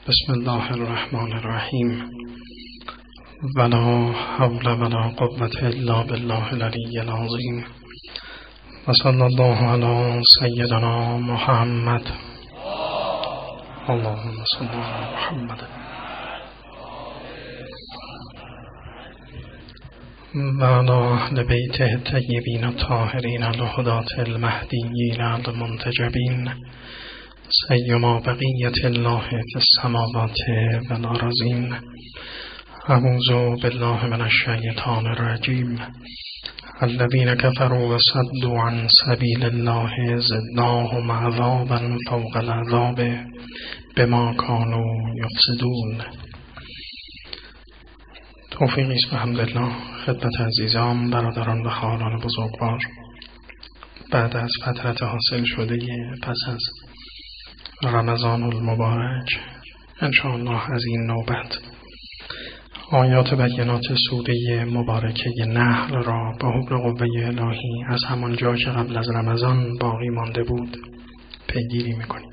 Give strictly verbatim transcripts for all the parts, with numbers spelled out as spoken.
بسم الله الرحمن الرحیم. ولا حول ولا قوة الا بالله العلی العظیم. و صلی الله علی سیدنا محمد. اللهم صل علی محمد و علی اهل بیته الطیبین الطاهرین الهداة المهدیین المنتجبین سیما بقیة الله فی السماوات و الارضین. اعوذ بالله من الشیطان الرجیم. الذین کفروا وصدوا عن سبیل الله زدناهم عذابا فوق العذاب بما كانوا یفسدون. توفیقی است الحمدلله خدمت عزیزان، برادران و خواهران بزرگوار. بعد از فترت حاصل شده پس از رمضان المبارک انشاءالله از این نوبت آیات بینات سوره مبارکه نحل را با حول قوه الهی از همان جا که قبل از رمضان باقی مانده بود پیگیری میکنیم.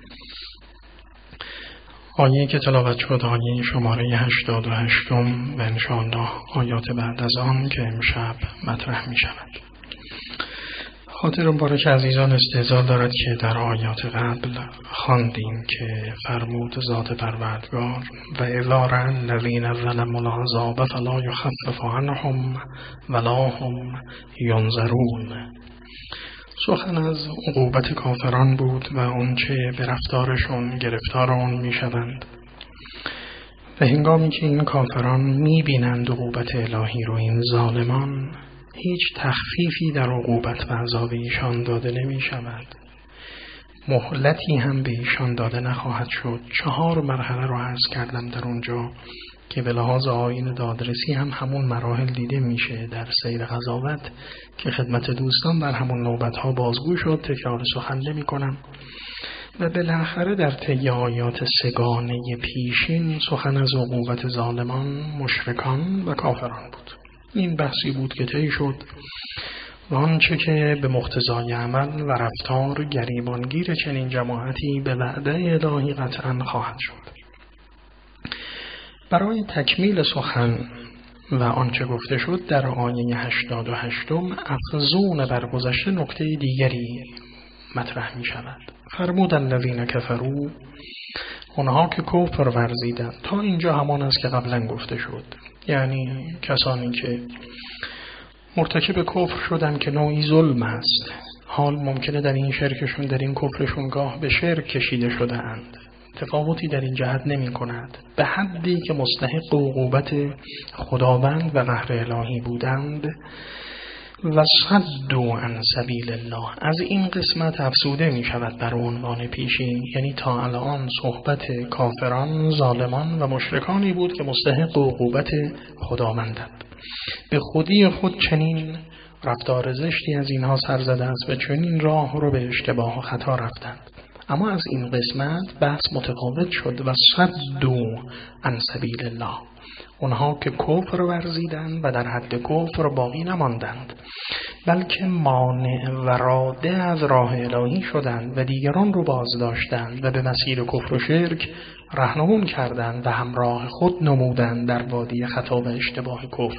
آیه که تلاوت شد آیه شماره هشتاد و هشتم و انشاءالله آیات بعد از آن که امشب مطرح می شود. خاطر مبارک عزیزان استحضار دارد که در آیات قبل خواندیم که فرمود ذات پروردگار و اذا رأى الذین ظلموا العذاب فلا یخفف عنهم ولا هم ینظرون. سخن از عقوبت کافران بود و اونچه به رفتارشون گرفتار آن میشوند و هنگامی که این کافران میبینند عقوبت الهی رو، این ظالمان، هیچ تخفیفی در عقوبت و عذاب ایشان داده نمی شود. مهلتی هم به ایشان داده نخواهد شد. چهار مرحله رو عرض کردم در اونجا که به لحاظ آیین دادرسی هم همون مراحل دیده میشه در سیر قضاوت که خدمت دوستان در همون نوبت ها بازگو شد. تکرار سخن نمی کنم و بالاخره در طی آیات سگانه پیشین سخن از عقوبت ظالمان، مشرکان و کافران بود. این بحثی بود که طی شد و آنچه که به مقتضای عمل و رفتار گریبانگیر چنین جماعتی به وعده الهی قطعا خواهد شد. برای تکمیل سخن و آنچه گفته شد در آیه هشتاد و هشتم افزون بر گذشته نکته دیگری مطرح می شود. فرمود الذین کفروا، اونها که کفر ورزیدند. تا اینجا همان است که قبلا گفته شد، یعنی کسانی که مرتکب کفر شدن که نوعی ظلم است. حال ممکنه در این شرکشون، در این کفرشون گاه به شرک کشیده شده اند، تفاوتی در این جهت نمی کند، به حدی که مستحق عقوبت خداوند و قهر الهی بودند. و صدوا عن سبیل الله، از این قسمت افزوده می شود بر عنوان پیشین، یعنی تا الان صحبت کافران، ظالمان و مشرکانی بود که مستحق عقوبت خداوندند. به خودی خود چنین رفتار زشتی از اینها سر زده است و چنین راه رو به اشتباه و خطا رفتند. اما از این قسمت بحث متفاوت شد. و صدوا عن سبیل الله، اونها که کفر ورزیدند و در حد کفر باقی نماندند، بلکه مانع و راده از راه الهی شدند و دیگران رو باز داشتند و به مسیر کفر و شرک راهنمون کردند و همراه خود نمودند در وادی خطا و اشتباه کفر.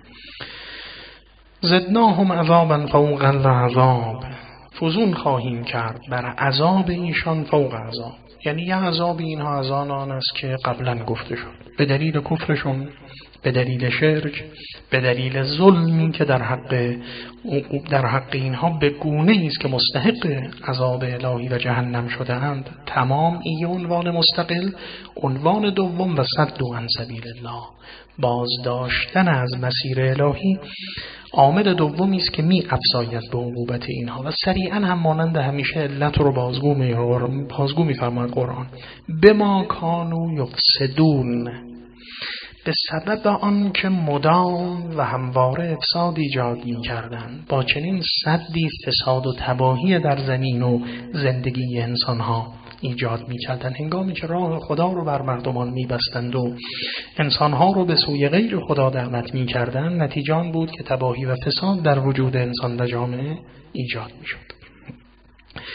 زدناهم عذابا فوق العذاب، فزون خواهیم کرد بر عذاب ایشان فوق عذاب، یعنی یه عذاب اینها از آن است که قبلا گفته شد، به دلیل کفرشون، به دلیل شرک، به دلیل ظلمی که در حق در حق اینها به گونه‌ای است که مستحق عذاب الهی و جهنم شده اند. تمام این عنوان مستقل. عنوان دوم و صدوا عن سبیل الله، بازداشتن از مسیر الهی، عامل دومی است که می افزاید به عقوبت اینها و سریعا هم مانند همیشه علت رو بازگو می بازگو می فرماید قرآن. بما کانوا یفسدون، به سبب آن که مدام و همواره افساد ایجاد می کردن. با چنین سدی فساد و تباهی در زمین و زندگی انسان ها ایجاد می کردن، هنگامی که راه خدا رو بر مردمان می بستند و انسان ها رو به سوی غیر خدا دعوت می کردن، نتیجه آن بود که تباهی و فساد در وجود انسان و جامعه ایجاد می شد.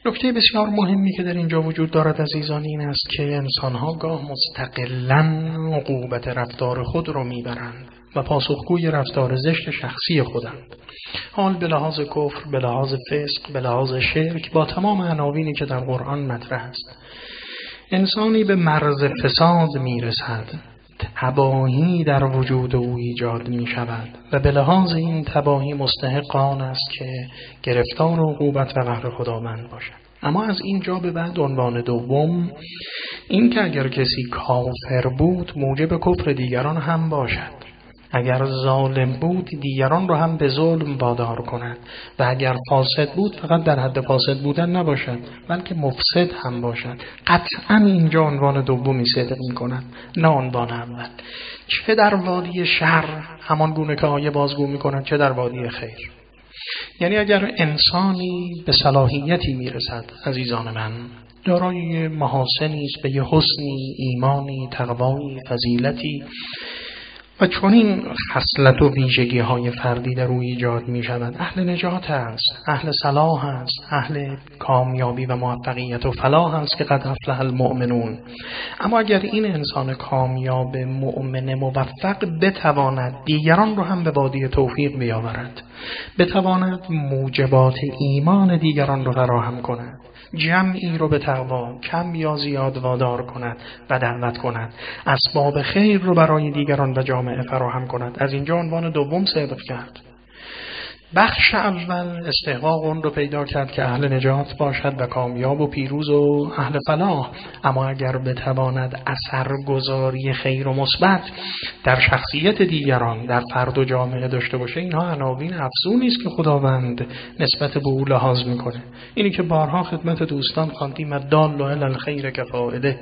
نکته بسیار مهمی که در اینجا وجود دارد عزیزان این است که انسان‌ها گاه مستقلاً عقوبت رفتار خود را میبرند و پاسخگوی رفتار زشت شخصی خودند. حال به لحاظ کفر، به لحاظ فسق، به لحاظ شرک، با تمام عناوینی که در قرآن مطرح است، انسانی به مرز فساد میرسد، تباهی در وجود او ایجاد می شود و به لحاظ این تباهی مستحق آن است که گرفتار عقوبت و قهر خداوند باشد. اما از اینجا به بعد عنوان دوم این که اگر کسی کافر بود موجب کفر دیگران هم باشد، اگر ظالم بود دیگران رو هم به ظلم وادار کند و اگر فاسد بود فقط در حد فاسد بودن نباشد بلکه مفسد هم باشد. قطعا اینجا عنوان دومی صدق می کند نه عنوان اول، چه در وادی شر همان گونه که آیه بازگو می کند چه در وادی خیر. یعنی اگر انسانی به صلاحیتی می رسد عزیزان من، دارای محاسنی است، به یه حسنی، ایمانی، تقوایی، فضیلتی و چون این خصلت و ویژگی های فردی در او ایجاد می شود، اهل نجات است، اهل صلاح است، اهل کامیابی و موفقیت و فلاح است که قد افلح المؤمنون. اما اگر این انسان کامیاب مؤمن موفق بتواند دیگران رو هم به وادی توفیق بیاورد، بتواند موجبات ایمان دیگران رو فراهم کند، جمعی رو به تقوا کم یا زیاد وادار کند و دعوت کند، اسباب خیر رو برای دیگران و جامعه فراهم کند، از اینجا عنوان دوم صدق کرد. بخش اول استحقاق اون رو پیدا کرد که اهل نجات باشد و کامیاب و پیروز و اهل فلاح. اما اگر بتواند اثرگذاری خیر و مثبت در شخصیت دیگران، در فرد و جامعه داشته باشه، اینها عناوین افزونی است که خداوند نسبت به او لحاظ میکنه. اینی که بارها خدمت دوستان خواندیم الدال علی الخیر کفاعله.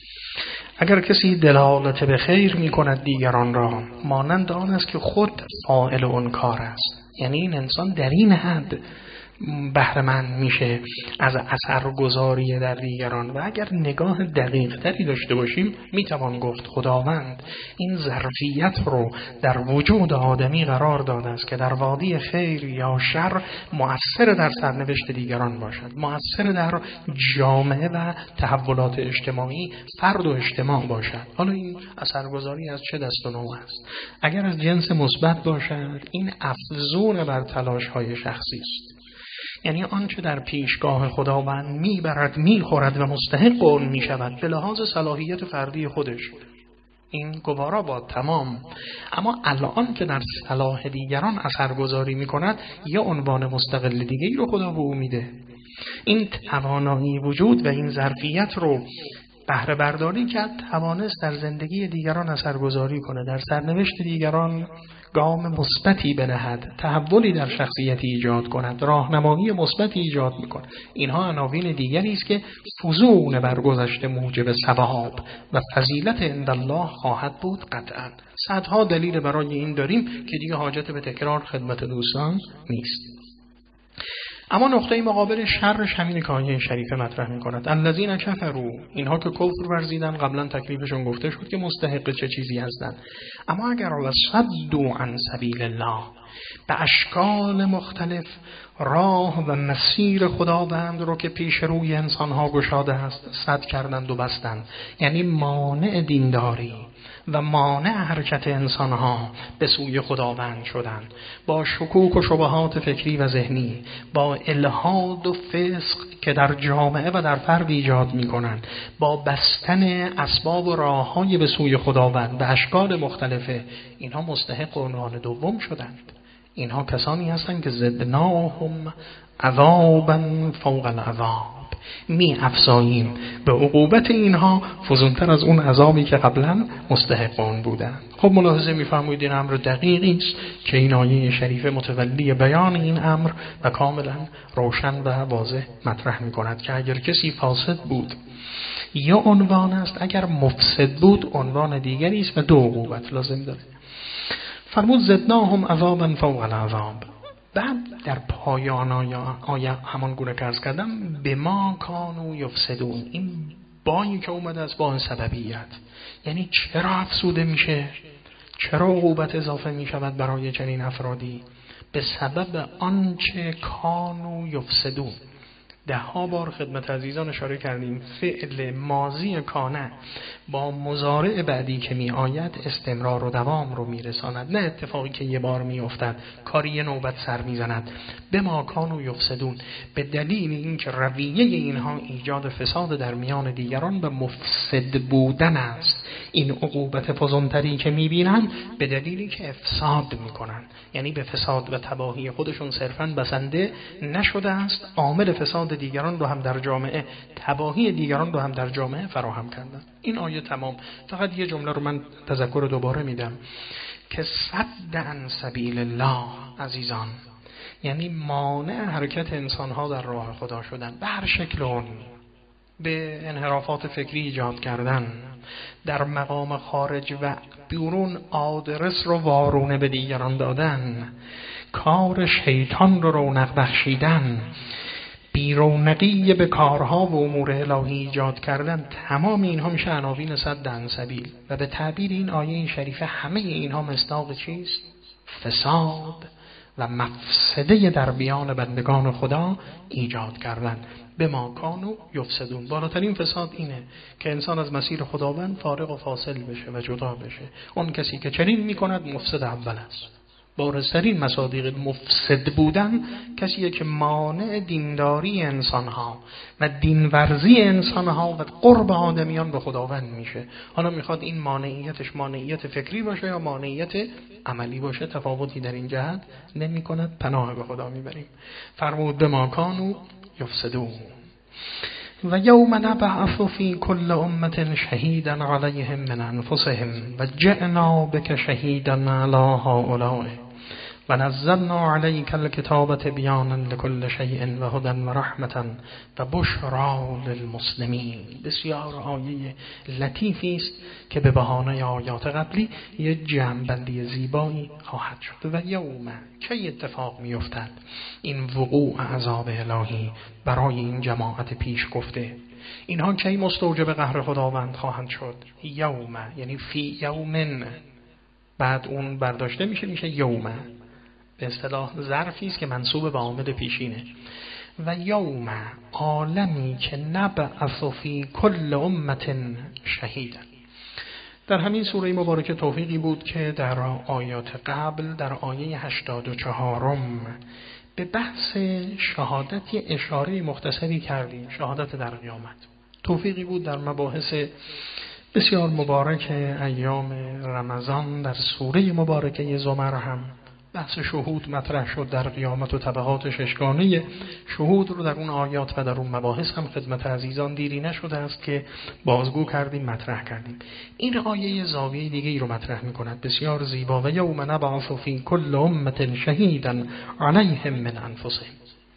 اگر کسی دلالت به خیر میکند دیگران را، مانند آن است که خود فاعل اون کار است. یعنی این انسان در این حد بهره مند میشه از اثرگذاری در دیگران. و اگر نگاه دقیق تری داشته باشیم میتوان گفت خداوند این ظرفیت رو در وجود آدمی قرار داده است که در وادی خیر یا شر مؤثر در سرنوشت دیگران باشد، مؤثر در جامعه و تحولات اجتماعی فرد و اجتماع باشد. حالا این اثرگذاری از چه دست و نوع است؟ اگر از جنس مثبت باشد این افزون بر تلاش های شخصی است. یعنی آنچه در پیشگاه خداوند میبرد میخورد و مستحق اون میشود به لحاظ صلاحیت فردی خودش، این گوارا با تمام. اما الان که در صلاح دیگران اثرگذاری میکند یه عنوان مستقل دیگه ای رو خدا به او میده. این توانایی وجود و این ظرفیت رو بهره برداری کرد، توانست در زندگی دیگران اثرگذاری کنه، در سرنوشت دیگران گام مثبتی بنهد، تحولی در شخصیتی ایجاد کند، راهنمایی مثبتی ایجاد میکند. اینها عناوین دیگری است که فزون بر گذشته موجب ثواب و فضیلت عند الله خواهد بود قطعا. صدها دلیل برای این داریم که دیگه حاجت به تکرار خدمت دوستان نیست. اما نقطه مقابل شرش همین که آیه شریفه مطرح می‌کند. الذین کفروا، اینها که کفر ورزیدن قبلا تکلیفشون گفته شد که مستحق چه چیزی هستند. اما اگر وصدوا عن سبیل الله، به اشکال مختلف راه و مسیر خداوند رو که پیش روی انسان‌ها گشاده است سد کردند و بستند، یعنی مانع دینداری و مانع حرکت انسانها به سوی خداوند شدند، با شکوک و شبهات فکری و ذهنی، با الحاد و فسق که در جامعه و در فرد ایجاد می کنند، با بستن اسباب و راههای به سوی خداوند به اشکال مختلفه، اینها مستحق عنوان دوم شدند. اینها کسانی هستند که زدناهم عذابا فوق العذاب، می افزاییم به عقوبت اینها فزونتر از اون عذابی که قبلا مستحقان بودند. خب ملاحظه می‌فرمایید این امر دقیقی است که این آیه شریفه متولی بیان این امر و کاملا روشن و واضح مطرح می‌کند که اگر کسی فاسد بود یا عنوان است، اگر مفسد بود عنوان دیگری است و دو عقوبت لازم داره. فرمود زدناهم عذابا فوق العذاب. بعد در پایان آیه همان گونه که عرض کردم به ما کانوا یفسدون، این بایی که اومده از با سببیت، یعنی چرا افسوده میشه، چرا عقوبت اضافه میشود برای چنین افرادی؟ به سبب آنچه کانوا یفسدون، ده ها بار خدمت عزیزان اشاره کردیم فعل ماضی کانه با مضارع بعدی که می آید استمرار و دوام رو می رساند، نه اتفاقی که یه بار می افتد کاری یه نوبت سر می زند. به ما کانوا یفسدون، به دلیل اینکه رویه اینها ایجاد فساد در میان دیگران و مفسد بودن است. این عقوبت فزونتری که می بینن به دلیلی که افساد می کنن، یعنی به فساد و تباهی خودشون صرفاً بسنده نشده است، عامل فساد دیگران رو هم در جامعه، تباهی دیگران رو هم در جامعه فراهم کردن. این آیه تمام. فقط یه جمله رو من تذکر دوباره میدم که صد عن سبیل الله عزیزان، یعنی مانع حرکت انسانها در راه خدا شدن به هر شکل اون، به انحرافات فکری ایجاد کردن، در مقام خارج و بیرون آدرس رو وارونه به دیگران دادن، کار شیطان رو رونق بخشیدن، بیرونقی به کارها و امور الهی ایجاد کردن، تمام اینها میشه عناوین صد عن سبیل. و به تعبیر این آیه شریفه همه اینها مصداق چیست؟ فساد و مفسده در بیان بندگان خدا ایجاد کردن. به ما کانوا یفسدون. بالاترین فساد اینه که انسان از مسیر خداوند فارغ و فاصل بشه و جدا بشه. اون کسی که چنین میکند مفسد اول است. بارزترین مصادیق مفسد بودن کسیه که مانع دینداری انسانها و دینورزی انسانها و قرب آدمیان به خداوند میشه. حالا میخواد این مانعیتش مانعیت فکری باشه یا مانعیت عملی باشه، تفاوتی در این جهت نمی کند. پناه به خدا میبریم. فرمود به ما کانوا یفسدون و یوم نبعث فی کل امة شهیدا علیهم من انفسهم و جئنا بک شهیدا علی هؤلاء و نزلنا علیک الکتاب تبیانا لکل شیء و هدی و رحمة و بشری للمسلمین. بسیار آیه لطیفی است که به بهانه آیات قبلی یه جمع‌بندی زیبایی خواهد شد. و یوم چه اتفاق می‌افتد این وقوع عذاب الهی برای این جماعت پیش گفته؟ اینها کی مستوجب قهر خداوند خواهند شد؟ یوم یعنی فی یومن، بعد اون برداشته میشه میشه یوم، به اصطلاح ظرفی است که منصوب به عامل پیشینه. و یوم عالمی که نبعث فی کل امة شهیدا. در همین سوره مبارکه توفیقی بود که در آیات قبل در آیه هشتاد و چهار به بحث شهادت یه اشاره مختصری کردیم، شهادت در قیامت. توفیقی بود در مباحث بسیار مبارک ایام رمضان در سوره مبارکه زمر هم بحث شهود مطرح شد در قیامت و طبقات ششگانه شهود رو در اون آیات و در اون مباحث هم خدمت عزیزان دیری نشده است که بازگو کردیم، مطرح کردیم. این آیه زاویه دیگه ای رو مطرح می‌کند بسیار زیبا. و یوم نبعث فی کل امة شهیدا علیهم من انفسهم.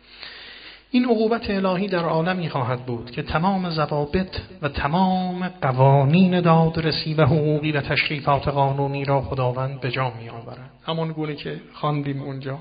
این عقوبت الهی در عالمی خواهد بود که تمام ضوابط و تمام قوانین دادرسی و حقوقی و تشریفات قانونی را خداوند به جا می آورد. همان گونه که خواندیم اونجا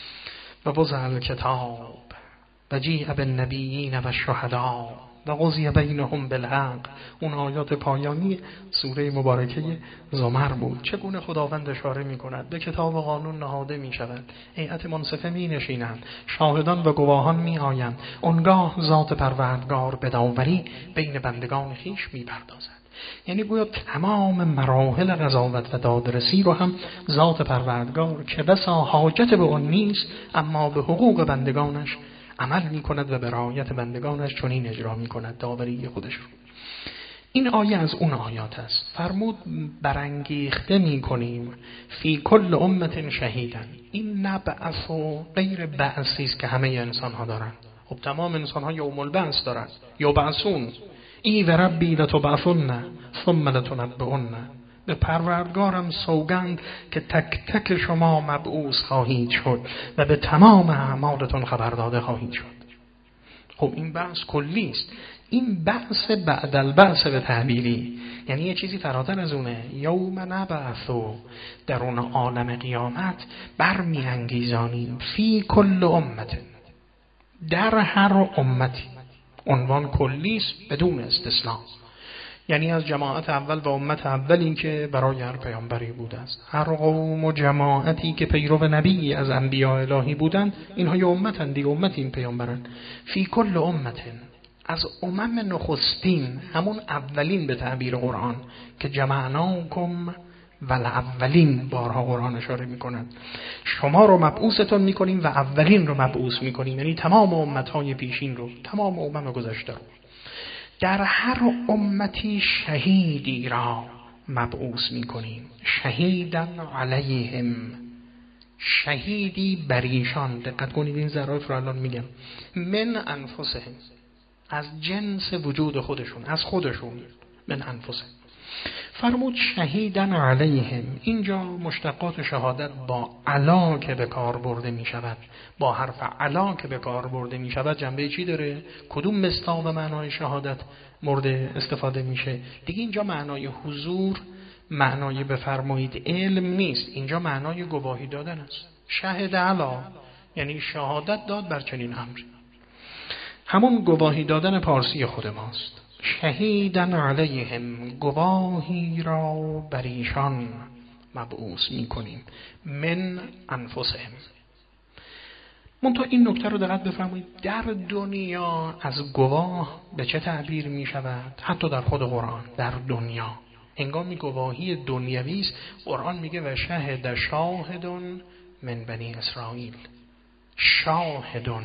و وضع الکتاب و جیء بالنبیین و الشهداء و قضی بینهم بالحق. اون آیات پایانی سوره مبارکه زمر بود. چگونه خداوند اشاره می کند به کتاب و قانون نهاده می شود، هیئت منصفه می نشینند، شاهدان و گواهان می آیند، اونگاه ذات پروردگار به داوری بین بندگان خیش می پردازد. یعنی گویا تمام مراحل قضاوت و دادرسی رو هم ذات پروردگار که بسا حاجت به اون نیست اما به حقوق بندگانش عمل می کند و به رعایت بندگانش چنین اجرا می کند داوری خودش رو. این آیه از اون آیات است. فرمود برانگیخته می کنیم فی کل امت شهیدن. این نبعث و غیر بعثی است که همه انسان ها دارند. خب تمام انسان ها یوم البعث دارند، یبعثون ای و ربی لتبعثن ثم لتنبؤن. به پروردگارم سوگند که تک تک شما مبعوث خواهید شد و به تمام اعمالتون خبر داده خواهید شد. خب این بحث کلی است. این بحث بعد البعث به تعبیری، یعنی یه چیزی فراتر از اونه. یوم نبعث، در اون عالم قیامت برمی انگیزانیم فی کل امت، در هر امتی. عنوان کلی است بدون استثناء. یعنی از جماعت اول و امت اولی که برای هر پیامبری بوده است. هر قوم و جماعتی که پیرو نبی از انبیاء الهی بودند، اینها یه امتن دیگه، امت این پیامبرن. فی کل امتن، از امم نخستین، همون اولین به تعبیر قرآن که جمعناکم والاولین، بارها قرآن اشاره میکنند، شما رو مبعوثتون میکنیم و اولین رو مبعوث میکنیم، یعنی تمام امتهای پیشین رو، تمام امم گذشته رو. در هر امتی شهیدی را مبعوث میکنیم، شهیدن علیهم، شهیدی بر ایشان. دقت کنید این ظرف رو الان میگم. من انفسهم، از جنس وجود خودشون، از خودشون. من انفسهم فرمود شهیدن علیهم. اینجا مشتقات شهادت با علا که به کار برده می شود، با حرف علا که به کار برده می شود، جنبه چی داره؟ کدوم مصداق به معنای شهادت مورد استفاده میشه؟ دیگه اینجا معنای حضور، معنای بفرمایید علم نیست، اینجا معنای گواهی دادن است. شهد علا یعنی شهادت داد بر چنین امری، همون گواهی دادن پارسی خود ماست. شهیدن علیهم، گواهی را بر ایشان مبعوث میکنیم. من انفسهم. منتها این نکته رو دقت بفرمایید، در دنیا از گواه به چه تعبیر می شود؟ حتی در خود قرآن در دنیا هنگامی گواهی دنیوی است، قرآن میگه و شهد شاهدون من بنی اسرائیل. شاهدون،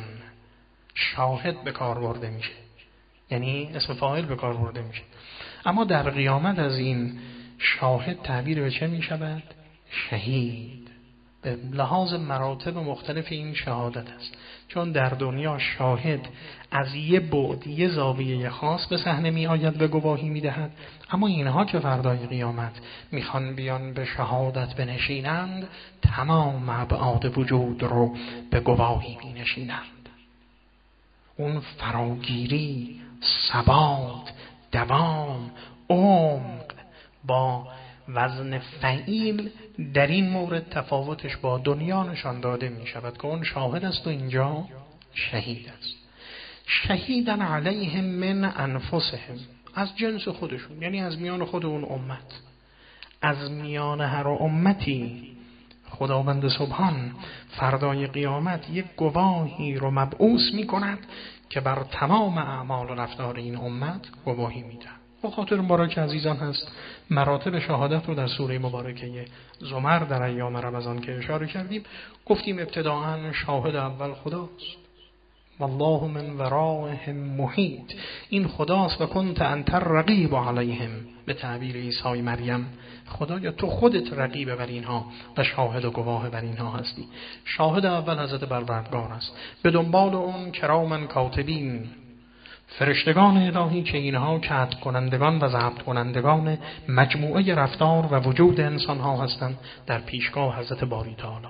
شاهد به کار برده میشه، یعنی اسم فاعل به کار برده میشه. اما در قیامت از این شاهد تعبیر به چه می شود؟ شهید. به لحاظ مراتب مختلف این شهادت است. چون در دنیا شاهد از یه بعد، یه زاویه خاص به صحنه می آید، به گواهی می دهد. اما اینها که فردای قیامت میخوان بیان به شهادت بنشینند، تمام ابعاد وجود رو به گواهی می نشینند. اون فراگیری، ثبات، دوام، عمق با وزن فعیل در این مورد تفاوتش با دنیا نشان داده می شود که اون شاهد است و اینجا شهید است. شهیدن علیهم من انفسهم، از جنس خودشون، یعنی از میان خود اون امت. از میان هر امتی خداوند سبحان فردای قیامت یک گواهی رو مبعوث می کند که بر تمام اعمال و رفتار این امت گواهی می دهد. به خاطر مبارک عزیزان هست مراتب شهادت رو در سوره مبارکه زمر در ایام رمضان که اشاره کردیم، گفتیم ابتداعاً شاهد اول خداست، والله من ورائهم محیط. این خداست و کنت انت الرقیب علیهم، به تعبیر عیسی مریم، خدایا تو خودت رقیب بر اینها و شاهد و گواه بر اینها هستی. شاهد اول حضرت پروردگار است، به دنبال اون کراما کاتبین، فرشتگان الهی که اینها کتب کنندگان و ضبط کنندگان مجموعه رفتار و وجود انسان ها هستند در پیشگاه حضرت باری تعالی.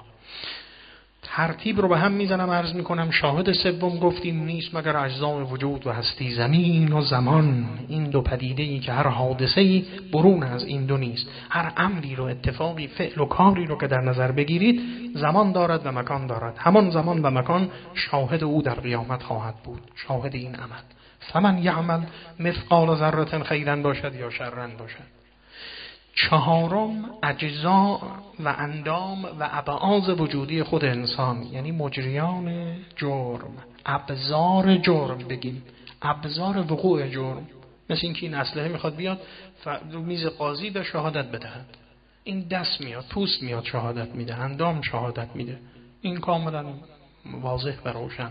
ترتیب رو به هم میزنم عرض میکنم. شاهد سوم گفتیم نیست مگر اجزای وجود و هستی، زمین و زمان، این دو پدیده ای که هر حادثه‌ای برون از این دو نیست. هر امری رو، اتفاقی، فعل و کاری رو که در نظر بگیرید زمان دارد و مکان دارد. همان زمان و مکان شاهد او در قیامت خواهد بود، شاهد این عمل. فمن یعمل مثقال ذره خیرا باشد یا شرا باشد. چهارم اجزا و اندام و ابعاض وجودی خود انسان، یعنی مجریان جرم، ابزار جرم بگیم، ابزار وقوع جرم. مثل اینکه این اسلحه میخواد بیاد رو میز قاضی به شهادت بدهد، این دست میاد، پوست میاد شهادت میده، اندام شهادت میده. این کاملا واضح و روشن.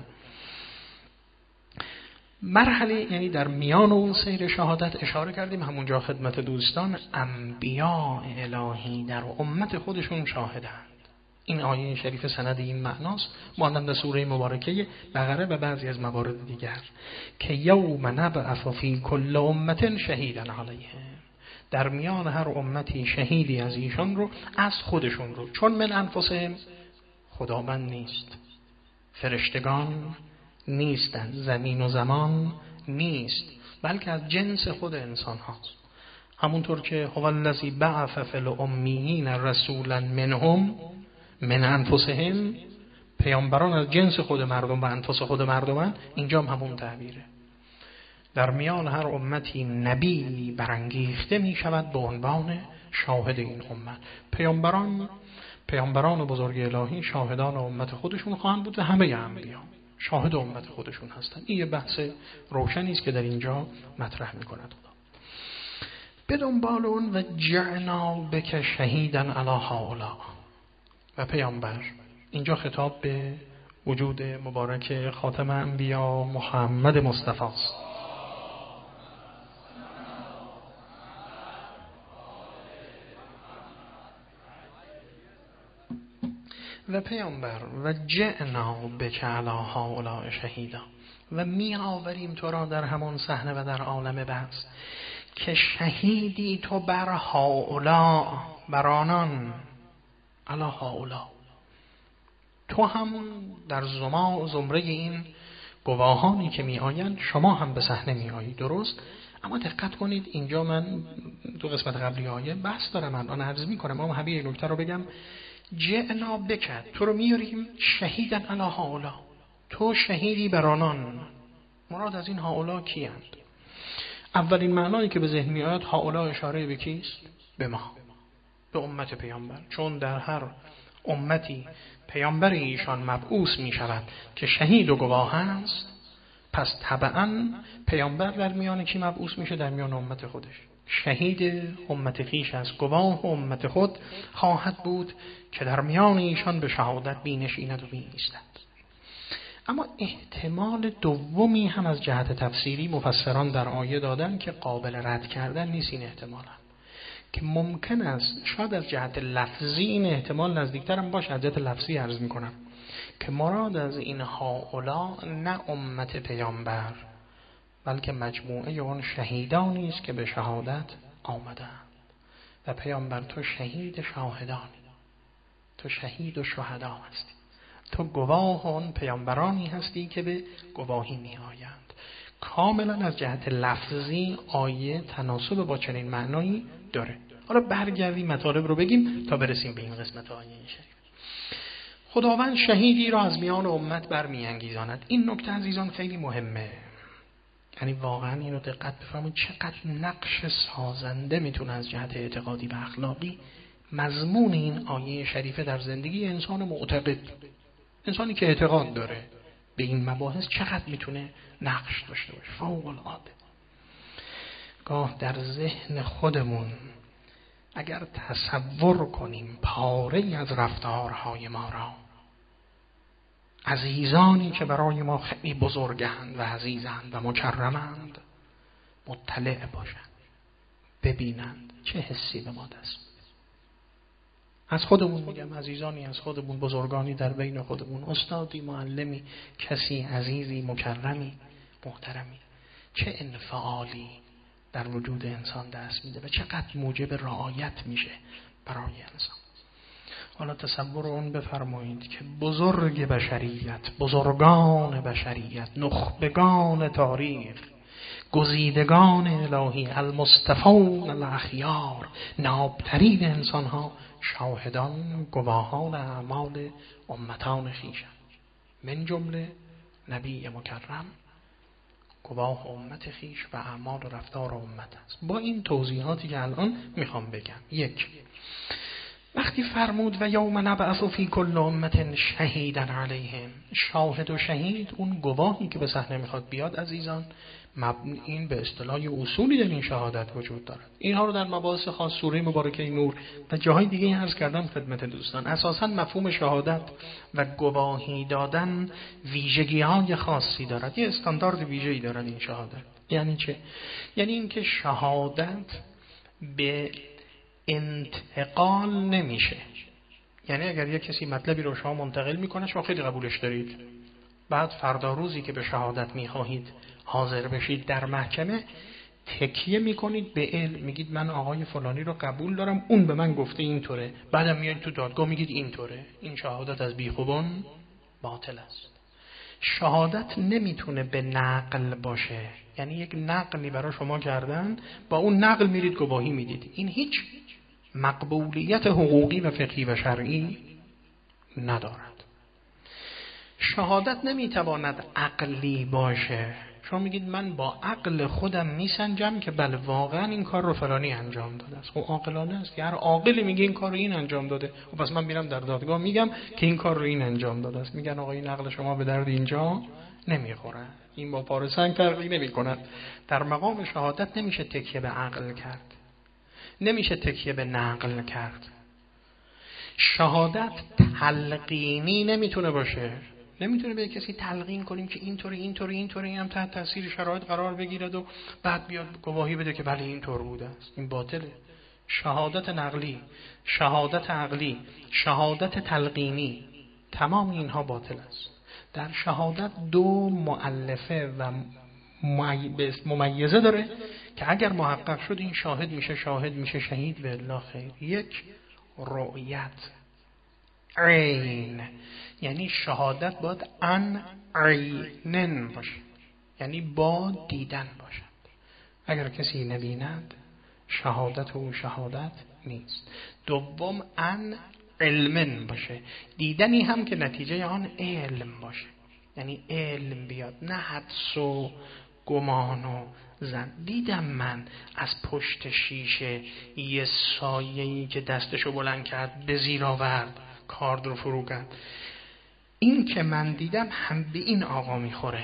مرحله یعنی در میان اون سیر شهادت اشاره کردیم همونجا خدمت دوستان، انبیاء الهی در امت خودشون شاهدند. این آیه شریف سند این معناست، مانند سوره مبارکه بقره و بعضی از موارد دیگر که یوم نبعث فی کل امت شهیدا علیهم، در میان هر امتی شهیدی از ایشان رو، از خودشون رو. چون من انفسهم خداوند نیست، فرشتگان نیستند، زمین و زمان نیست، بلکه از جنس خود انسان هاست. همونطور که هو الذی بعث فی الامیین رسولا منهم من انفسهم، پیامبران از جنس خود مردم و انفس خود مردمن، اینجا هم همون تعبیره. در میان هر امتی نبی برانگیخته می شود به عنوان شاهد این امت. پیامبران پیامبران بزرگ الهی شاهدان امت خودشون خواهند بود و همه انبیا شاهد امت خودشون هستند. این یه بحث روشنی است که در اینجا مطرح می کند خدا. به دنبال اون و جعلنا بک شهیدا علی هؤلاء، و پیامبر اینجا خطاب به وجود مبارک خاتم انبیا محمد مصطفی است. و پیامبر و جعلنا بک علی هؤلاء شهیدا، و می آوریم تو را در همان صحنه و در عالم بعث که شهیدی تو بر هؤلاء، بر آنان، علی هؤلاء، تو هم در زما زمره این گواهانی که می آیند شما هم به صحنه می آیید. درست؟ اما دقت کنید اینجا من دو قسمت قبلی آیه بحث دارم، من آن عرض می کنم، اما همه نکته رو بگم. جعلنا بک، تو رو میاریم شهیداً علی هؤلاء، تو شهیدی بر آنان. مراد از این هؤلاء کیند؟ اولین معنایی که به ذهن میاد هؤلاء اشاره به کیست؟ به ما، به امت پیامبر، چون در هر امتی پیامبر ایشان مبعوث می شود که شهید و گواه است، پس طبعاً پیامبر در میان کی مبعوث میشه؟ در میان امت خودش. شهید امت خویش است، گواه امت خود خواهد بود که در میان ایشان به شهادت بینشیند و بایستد. اما احتمال دومی هم از جهت تفسیری مفسران در آیه دادن که قابل رد کردن نیست. این احتمال هم که ممکن است شاید از جهت لفظی این احتمال نزدیکترم باشه، از جهت لفظی عرض میکنم که مراد از این هؤلاء نه امت پیامبر بلکه مجموعه اون شهیدانی است که به شهادت آمدند. و پیامبر تو شهید شاهدانی، تو شهید و شهدا هستی، تو گواه اون پیامبرانی هستی که به گواهی می آیند. کاملا از جهت لفظی آیه تناسب با چنین معنایی داره. حالا برگردیم مطالب رو بگیم تا برسیم به این قسمت آیه شریف. خداوند شهیدی را از میان امت برمیانگیزاند. این نکته عزیزان خیلی مهمه، یعنی واقعا اینو دقت بفرمایید چقدر نقش سازنده میتونه از جهت اعتقادی و اخلاقی مضمون این آیه شریفه در زندگی انسان معتقد، انسانی که اعتقاد داره به این مباحث، چقدر میتونه نقش داشته باشه. فوق العاده. گاه در ذهن خودمون اگر تصور کنیم پاره از رفتارهای ما را، عزیزانی که برای ما خیلی بزرگند و عزیزند و مکرمند مطلع باشند، ببینند چه حسی به ما دست میده. از خودمون میگم، عزیزانی از خودمون، بزرگانی در بین خودمون، استادی، معلمی، کسی عزیزی، مکرمی، محترمی، چه انفعالی در وجود انسان دست میده و چقدر موجب رعایت میشه برای انسان. حالا تصور اون بفرمایید که بزرگ بشریت، بزرگان بشریت، نخبگان تاریخ، گزیدگان الهی، المصطفون الاخیار، نابترین انسان ها شاهدان، گواهان اعمال امتان خویشند، من جمله نبی مکرم گواه امت خویش و اعمال و رفتار امت است. با این توضیحاتی که الان میخوام بگم، یک، وقتی فرمود و یوم نبعث فی کل امت شهیدا علیهم، شاهد و شهید اون گواهی که به صحنه میخواد بیاد عزیزان، این به اصطلاح اصولی در این شهادت وجود دارد. اینها رو در مباحث خاص سوره مبارکه نور و جاهای دیگه عرض کردم خدمت دوستان. اساساً مفهوم شهادت و گواهی دادن ویژگی‌های خاصی دارد، یه استاندارد ویژه‌ای دارد این شهادت. یعنی چه؟ یعنی اینکه شهادت به انتقال نمیشه. یعنی اگر یک کسی مطلبی رو شما منتقل میکنه، شما خیلی قبولش دارید، بعد فردا روزی که به شهادت میخواهید حاضر بشید در محکمه، تکیه میکنید به علم، میگید من آقای فلانی رو قبول دارم، اون به من گفته اینطوره، بعدم میاد تو دادگاه میگید اینطوره. این شهادت از بیخوبان باطل است. شهادت نمیتونه به نقل باشه، یعنی یک نقلی برای شما کردن، با اون نقل میرید گواهی میدید. این هیچ مقبولیت حقوقی و فقهی و شرعی ندارد. شهادت نمیتواند عقلی باشه. شما میگید من با عقل خودم میسنجم که بله واقعا این کار رو فلانی انجام داده است. خب عاقلانه است که هر عاقلی میگه این کار رو این انجام داده. خب پس من میرم در دادگاه میگم که این کار رو این انجام داده است. میگن آقا این عقل شما به درد اینجا نمیخوره. این با پاره سنگ فرقی نمیکنه. در مقام شهادت نمیشه تکیه به عقل کرد. نمیشه تکیه به نقل کرد. شهادت تلقینی نمیتونه باشه. نمیتونه به کسی تلقین کنیم که اینطوری اینطوری اینطوری هم تحت تاثیر شرایط قرار بگیرد و بعد بیاد گواهی بده که بله اینطور بوده است. این باطله. شهادت نقلی، شهادت عقلی، شهادت تلقینی، تمام اینها باطل است. در شهادت دو مؤلفه و ممیزه داره که اگر محقق شد این شاهد میشه شاهد میشه شهید بالله خیر. یک رؤیت عین، یعنی شهادت باید عن عینن باشه، یعنی با دیدن باشد. اگر کسی نبیند شهادت او شهادت نیست. دوم عن علمن باشه، دیدنی هم که نتیجه آن علم باشه، یعنی علم بیاد، نه حدس و گمان و زن. دیدم من از پشت شیشه یه سایه‌ای که دستشو بلند کرد به زیر آورد، کارد رو فرو کرد. این که من دیدم هم به این آقا میخوره.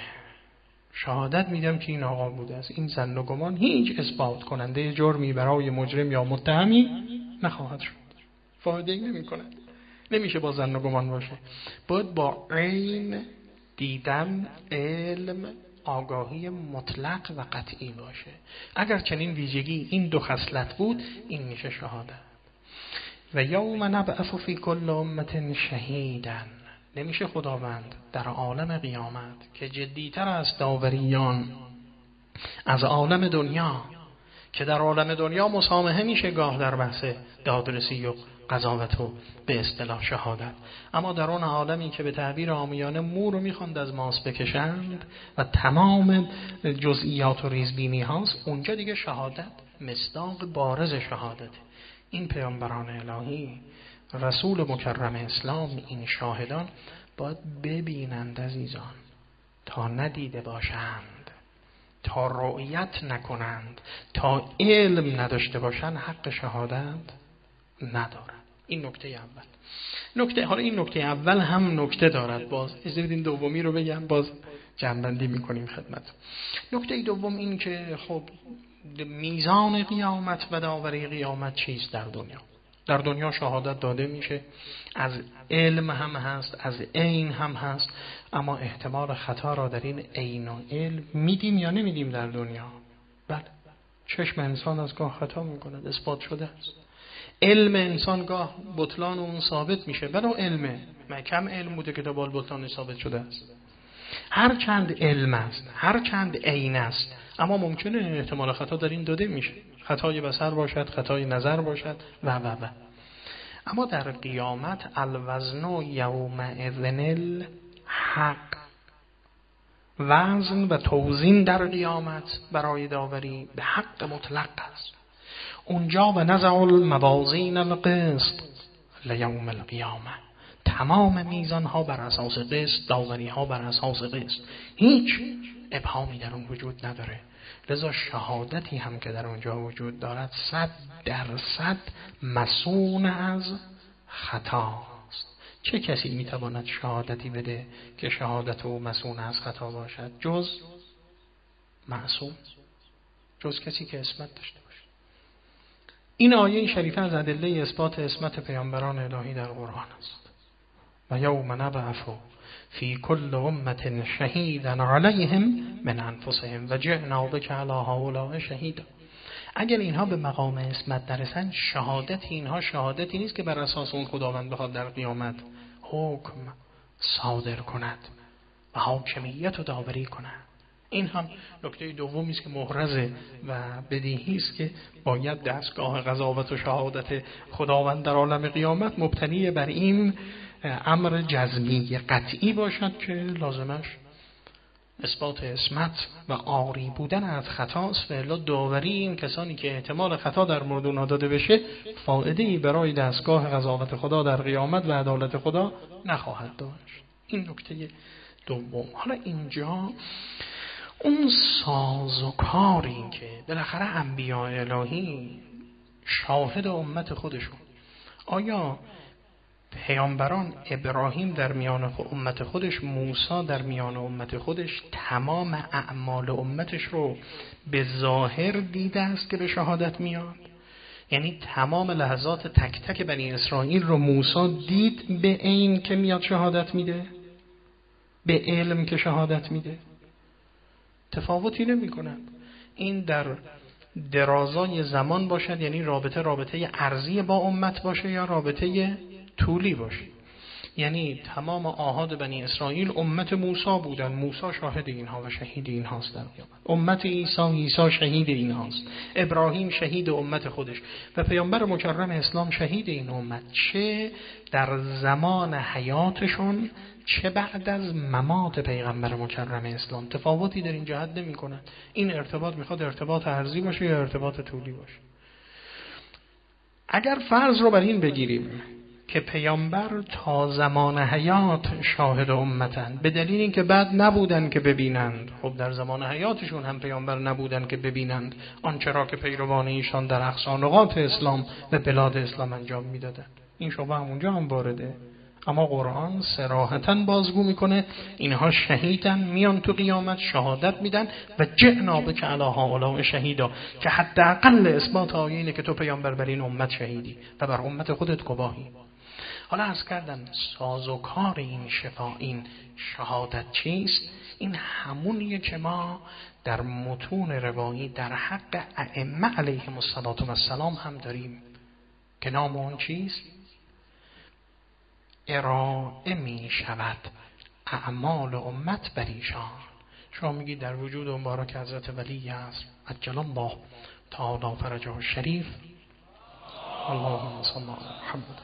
شهادت میدم که این آقا بوده است. این ظن و گمان هیچ اثبات کننده جرمی برای مجرم یا متهمی نخواهد شد. فایده ای نمی کند. نمیشه با ظن و گمان باشه. باید با عین، دیدن، علم، آگاهی مطلق و قطعی باشه. اگر چنین ویژگی این دو خصلت بود، این میشه شهادت. و یوم نبعث فی کل امة شهیدا، نمیشه خداوند در عالم قیامت که جدیتر است داوریان از عالم دنیا، که در عالم دنیا مسامحه میشه گاه در بحث دادرسی و قضاوت و به اصطلاح شهادت، اما در اون عالمی که به تعبیر عامیانه مو رو میخوند از ماس بکشند و تمام جزئیات و ریزبینی هاست، اونجا دیگه شهادت مصداق بارز شهادت. این پیامبران الهی، رسول مکرم اسلام، این شاهدان باید ببینند عزیزان، تا ندیده باشند، تا رؤیت نکنند، تا علم نداشته باشند، حق شهادت ندارند. این نکته اول. نکته حالا این نکته اول هم نکته دارد، باز اجازه بدین دومی رو بگم، باز جنبندی میکنیم خدمت. نکته دوم این که خب میزان قیامت و داوری قیامت چیست در دنیا؟ در دنیا شهادت داده میشه، از علم هم هست، از عین هم هست، اما احتمال خطا را در این عین و علم میدیم یا نمیدیم در دنیا؟ بله، چشم انسان از گاه خطا میکند، اثبات شده است. علم انسان گاه بطلان اون ثابت میشه، ولی علمه ما کم علم بوده که تا بال بطلان ثابت شده است. هر چند علم است، هر چند عین است، اما ممکنه احتمال خطا در این داده میشه، خطای بصر باشد، خطای نظر باشد و و و اما در قیامت الوزن یومئذ الحق، وزن و توزین در قیامت برای داوری به حق مطلق است. اونجا و نزع الموازین القسط لیوم القیامه، تمام میزان ها بر اساس قسط، داوری ها بر اساس قسط، هیچ ابهامی در اون وجود نداره. لذا شهادتی هم که در اونجا وجود دارد صد درصد مصون از خطاست. چه کسی میتواند شهادتی بده که شهادت او مصون از خطا باشد جز معصوم، جز کسی که عصمت داشته باشه. این آیه شریفه از ادله اثبات عصمت پیامبران الهی در قرآن است. و یوم نبعث فی کل امة شهیدا علیهم من انفسهم و جئنا بک علی هؤلاء شهیدا. اگر اینها به مقام عصمت نرسند، شهادت اینها شهادتی نیست که بر اساس اون خداوند بخواد در قیامت حکم صادر کند و حاکمیت و داوری کند. این هم نکته دومی است که محرزه و بدیهی است که باید دستگاه قضاوت و شهادت خداوند در عالم قیامت مبتنی بر این امر جزمی قطعی باشد که لازمش اثبات عصمت و عاری بودن از خطاست. و الا داوری این کسانی که احتمال خطا در مورد اونها داده بشه فایده‌ای برای دستگاه قضاوت خدا در قیامت و عدالت خدا نخواهد داشت. این نکته دوم. حالا اینجا اون ساز و کار این که بالاخره انبیاء الهی شاهد امت خودشون، آیا پیامبران ابراهیم در میان امت خودش، موسی در میان امت خودش تمام اعمال امتش رو به ظاهر دیده است که به شهادت میاد؟ یعنی تمام لحظات تک تک بنی اسرائیل رو موسی دید به عین که میاد شهادت میده، به علم که شهادت میده؟ تفاوتی نمی کند. این در درازای زمان باشد، یعنی رابطه رابطه ارضی با امت باشه یا رابطه طولی باشه. یعنی تمام آحاد بنی اسرائیل امت موسی بودن، موسی شاهد اینها و شهید اینهاست در قیامت. امت عیسی، عیسی شهید اینهاست. ابراهیم شهید امت خودش و پیامبر مکرم اسلام شهید این امت، چه در زمان حیاتشون چه بعد از ممات پیغمبر مکرم اسلام. تفاوتی در این جهت نمی کند. این ارتباط میخواد ارتباط ارضی باشه یا ارتباط طولی باشه. اگر فرض رو بر این بگیریم که پیامبر تا زمان حیات شاهد امتن، به دلیل اینکه بعد نبودن که ببینند، خب در زمان حیاتشون هم پیامبر نبودن که ببینند آنچه را که پیروان ایشان در اقصا نقاط اسلام و بلاد اسلام انجام میدادند. این شبه همونجا هم وارده، اما قرآن صراحتاً بازگو میکنه اینها شهیدن، میان تو قیامت شهادت میدن و جئنا بک علی هؤلاء شهیدا، که حداقل اثبات آیه اینه که تو پیامبر بر این امت شهیدی و بر امت خودت گواهی. حالا عرض کردم سازوکار این شفا، این شهادت چیست؟ این همونیه که ما در متون روایی در حق ائمه علیهم السلام هم داریم که نام اون چیست؟ ارائه می شود اعمال امت بر ایشان. شما میگید در وجود مبارک حضرت ولی است عجل الله تعالی فرجه الشریف، اللهم صل علی محمد.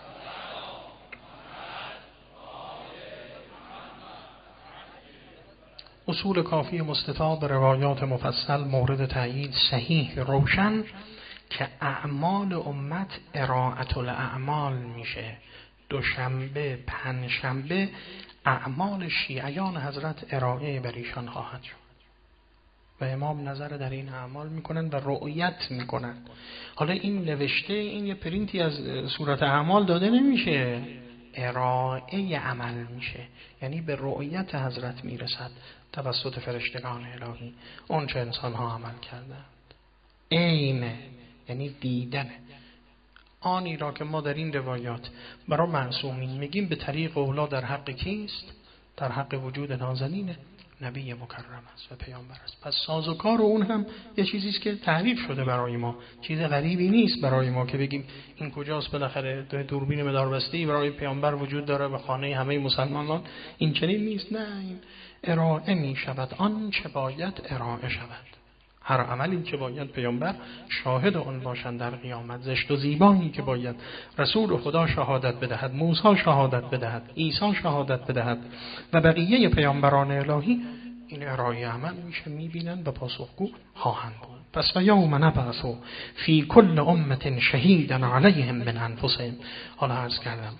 اصول کافی مستطاب به روایات مفصل مورد تأیید صحیح روشن که اعمال امت ارائه الاعمال میشه. دوشنبه پنجشنبه اعمال شیعیان حضرت ارائه بر ایشان خواهد شد و امام نظر در این اعمال میکنن و رؤیت میکنن. حالا این نوشته، این یه پرینتی از صورت اعمال داده نمیشه، ارائه عمل میشه، یعنی به رؤیت حضرت میرسد توسط فرشتگان الهی اون چه انسان ها عمل کردند. عینه یعنی دیدن آنی را که ما در این روایات برای معصومین میگیم به طریق اولا در حق کیست؟ در حق وجود نازنین نبی مکرم است و پیامبر است. پس سازوکار اون هم یه چیزیست که تعریف شده برای ما، چیز غریبی نیست برای ما که بگیم این کجاست. بالاخره دوربین مداربستی برای پیامبر وجود داره و خانه همه مسلمانان این چنین نیست. نه، این ارائه می شود آن چه باید ارائه شود. هر عملی که باید پیامبر شاهد آن باشند در قیامت، زشت و زیبایی که باید رسول خدا شهادت بدهد، موسی شهادت بدهد، عیسی شهادت بدهد و بقیه پیامبران الهی، این ارائه عمل میشه، میبینن و پاسخگو خواهند بود. پس و یوم نبعث فی کل امت شهیدا علیهم من انفسهم. حالا عرض کردم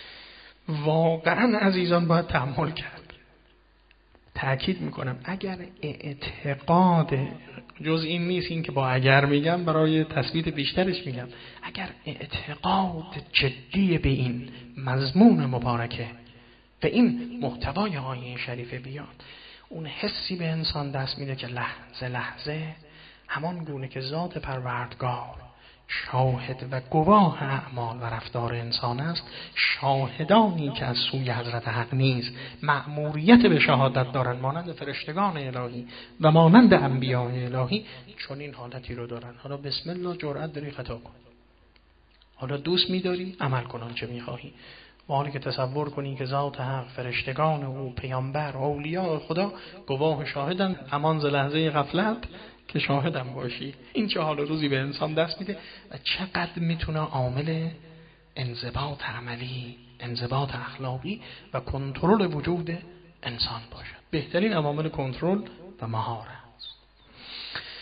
واقعا عزیزان باید تأمل کرد. تأکید میکنم اگر اعتقاد جز این نیست، این که با اگر میگم برای تثبیت بیشترش میگم، اگر اعتقاد جدی به این مضمون مبارکه و این محتوای آیه شریفه بیاد، اون حسی به انسان دست میده که لحظه لحظه همان گونه که ذات پروردگار شاهد و گواه اعمال و رفتار انسان است، شاهدانی که از سوی حضرت حق نیز مأموریت به شهادت دارند مانند فرشتگان الهی و مانند انبیاء الهی، چون این حالتی رو دارن. حالا بسم الله جرأت داری خطا کن، حالا دوست می‌داری عمل کن آنچه می‌خواهی. و حالی که تصور کنی که ذات حق، فرشتگان او، پیامبر، اولیاء خدا گواه شاهدن، امان ز لحظه غفلت که شاهدم باشی. این چه حال روزی به انسان دست میده و چقدر میتونه عامل انضباط عملی، انضباط اخلاقی و کنترل وجود انسان باشد. بهترین عوامل کنترل و مهارت.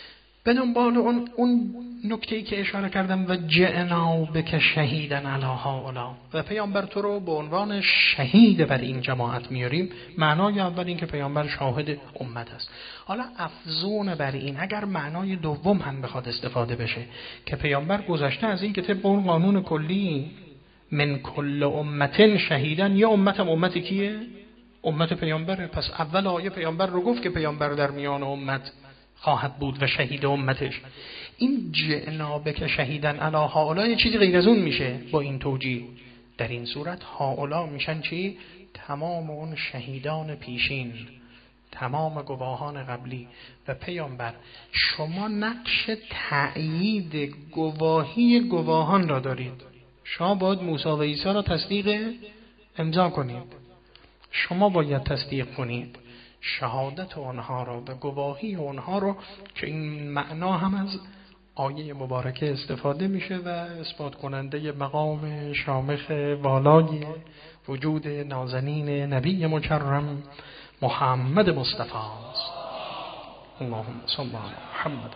به دنبال اون اون نکته‌ای که اشاره کردم و جئنا بک شهیدا علی هؤلاء، و پیامبر تو رو به عنوان شهید بر این جماعت میاریم. معنای اول این که پیامبر شاهد امت است. حالا افزون بر این، اگر معنای دوم هم بخواد استفاده بشه که پیامبر گذشته از این که طبق اون قانون کلی من کل امت شهیدا، یا امت هم امت کیه؟ امت پیامبره. پس اول آیه پیامبر رو گفت که پیامبر در میان امت خواهد بود و شهید امتش. این جئنا بک شهیدا علی هؤلاء یه چیزی غیر از اون میشه با این توجیه. در این صورت هؤلاء میشن چی؟ تمام اون شهیدان پیشین، تمام گواهان قبلی و پیامبر. شما نقش تأیید گواهی گواهان را دارید. شما باید موسی و عیسی را تصدیق امضا کنید، شما باید تصدیق کنید شهادت اونها را و گواهی اونها را، که این معنا هم از آیه مبارکه استفاده میشه و اثبات کننده مقام شامخ والای وجود نازنین نبی مکرم محمد مصطفی است. اللهم صل علی محمد.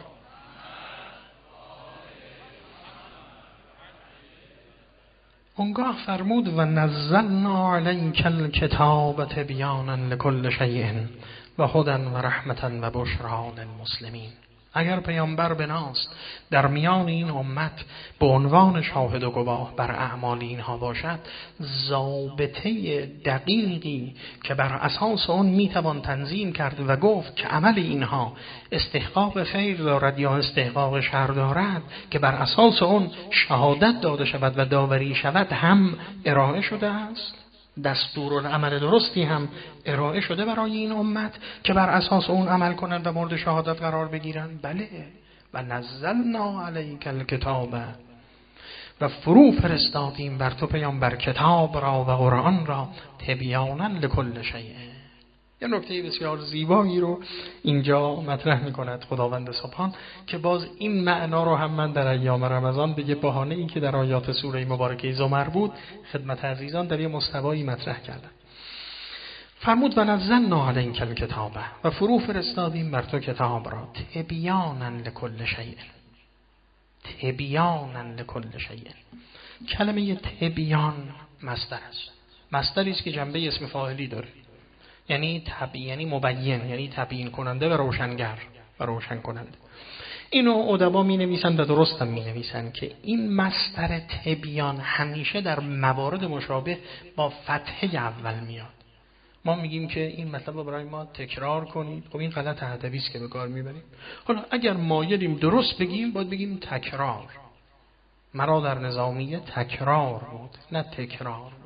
اونگاه فرمود و نزلنا علیک الکتاب تبیانا لکل شیء و هدی و رحمتا و بشری للمسلمین. اگر پیامبر بناست در میان این امت به عنوان شاهد و گواه بر اعمال اینها باشد، ضابطه دقیقی که بر اساس اون میتوان تنظیم کرد و گفت که عمل اینها استحقاق خیر دارد یا استحقاق شر دارد، که بر اساس اون شهادت داده شود و داوری شود، هم ارائه شده است. دستورالعمل درستی هم ارائه شده برای این امت که بر اساس اون عمل کنند و مورد شهادت قرار بگیرند. بله. و نزلنا علیک الکتاب، و فرو فرستادیم بر تو پیامبر کتاب را و قرآن را تبیانا لکل شیء. یه نکته بسیار زیبایی رو اینجا مطرح می‌کند خداوند سبحان، که باز این معنا رو هم من در ایام رمضان به یه بهانه‌ای که در آیات سوره مبارکه زمر بود خدمت عزیزان در یه مستوایی مطرح کردم. فرمود و نزلنا علیک الکتاب، و فرو فرستادیم بر تو کتاب را تبیانا لکل شیء. تبیانا لکل شیء. کلمه تبیان مصدر است. مصدری است که جنبه اسم فاعلی داره، یعنی تبیین، یعنی مبین، یعنی تبیین کننده و روشنگر و روشن کننده. اینو ادبا می نویسند و درست هم می نویسند که این مصدر تبیان همیشه در موارد مشابه با فتحه اول میاد. ما میگیم که این مطلب رو برای ما تکرار کنید. خب این غلط ادبی است که به کار میبریم. حالا اگر مایلیم درست بگیم باید بگیم تکرار. مرا در نظامیه تکرار بود، نه تکرار بود.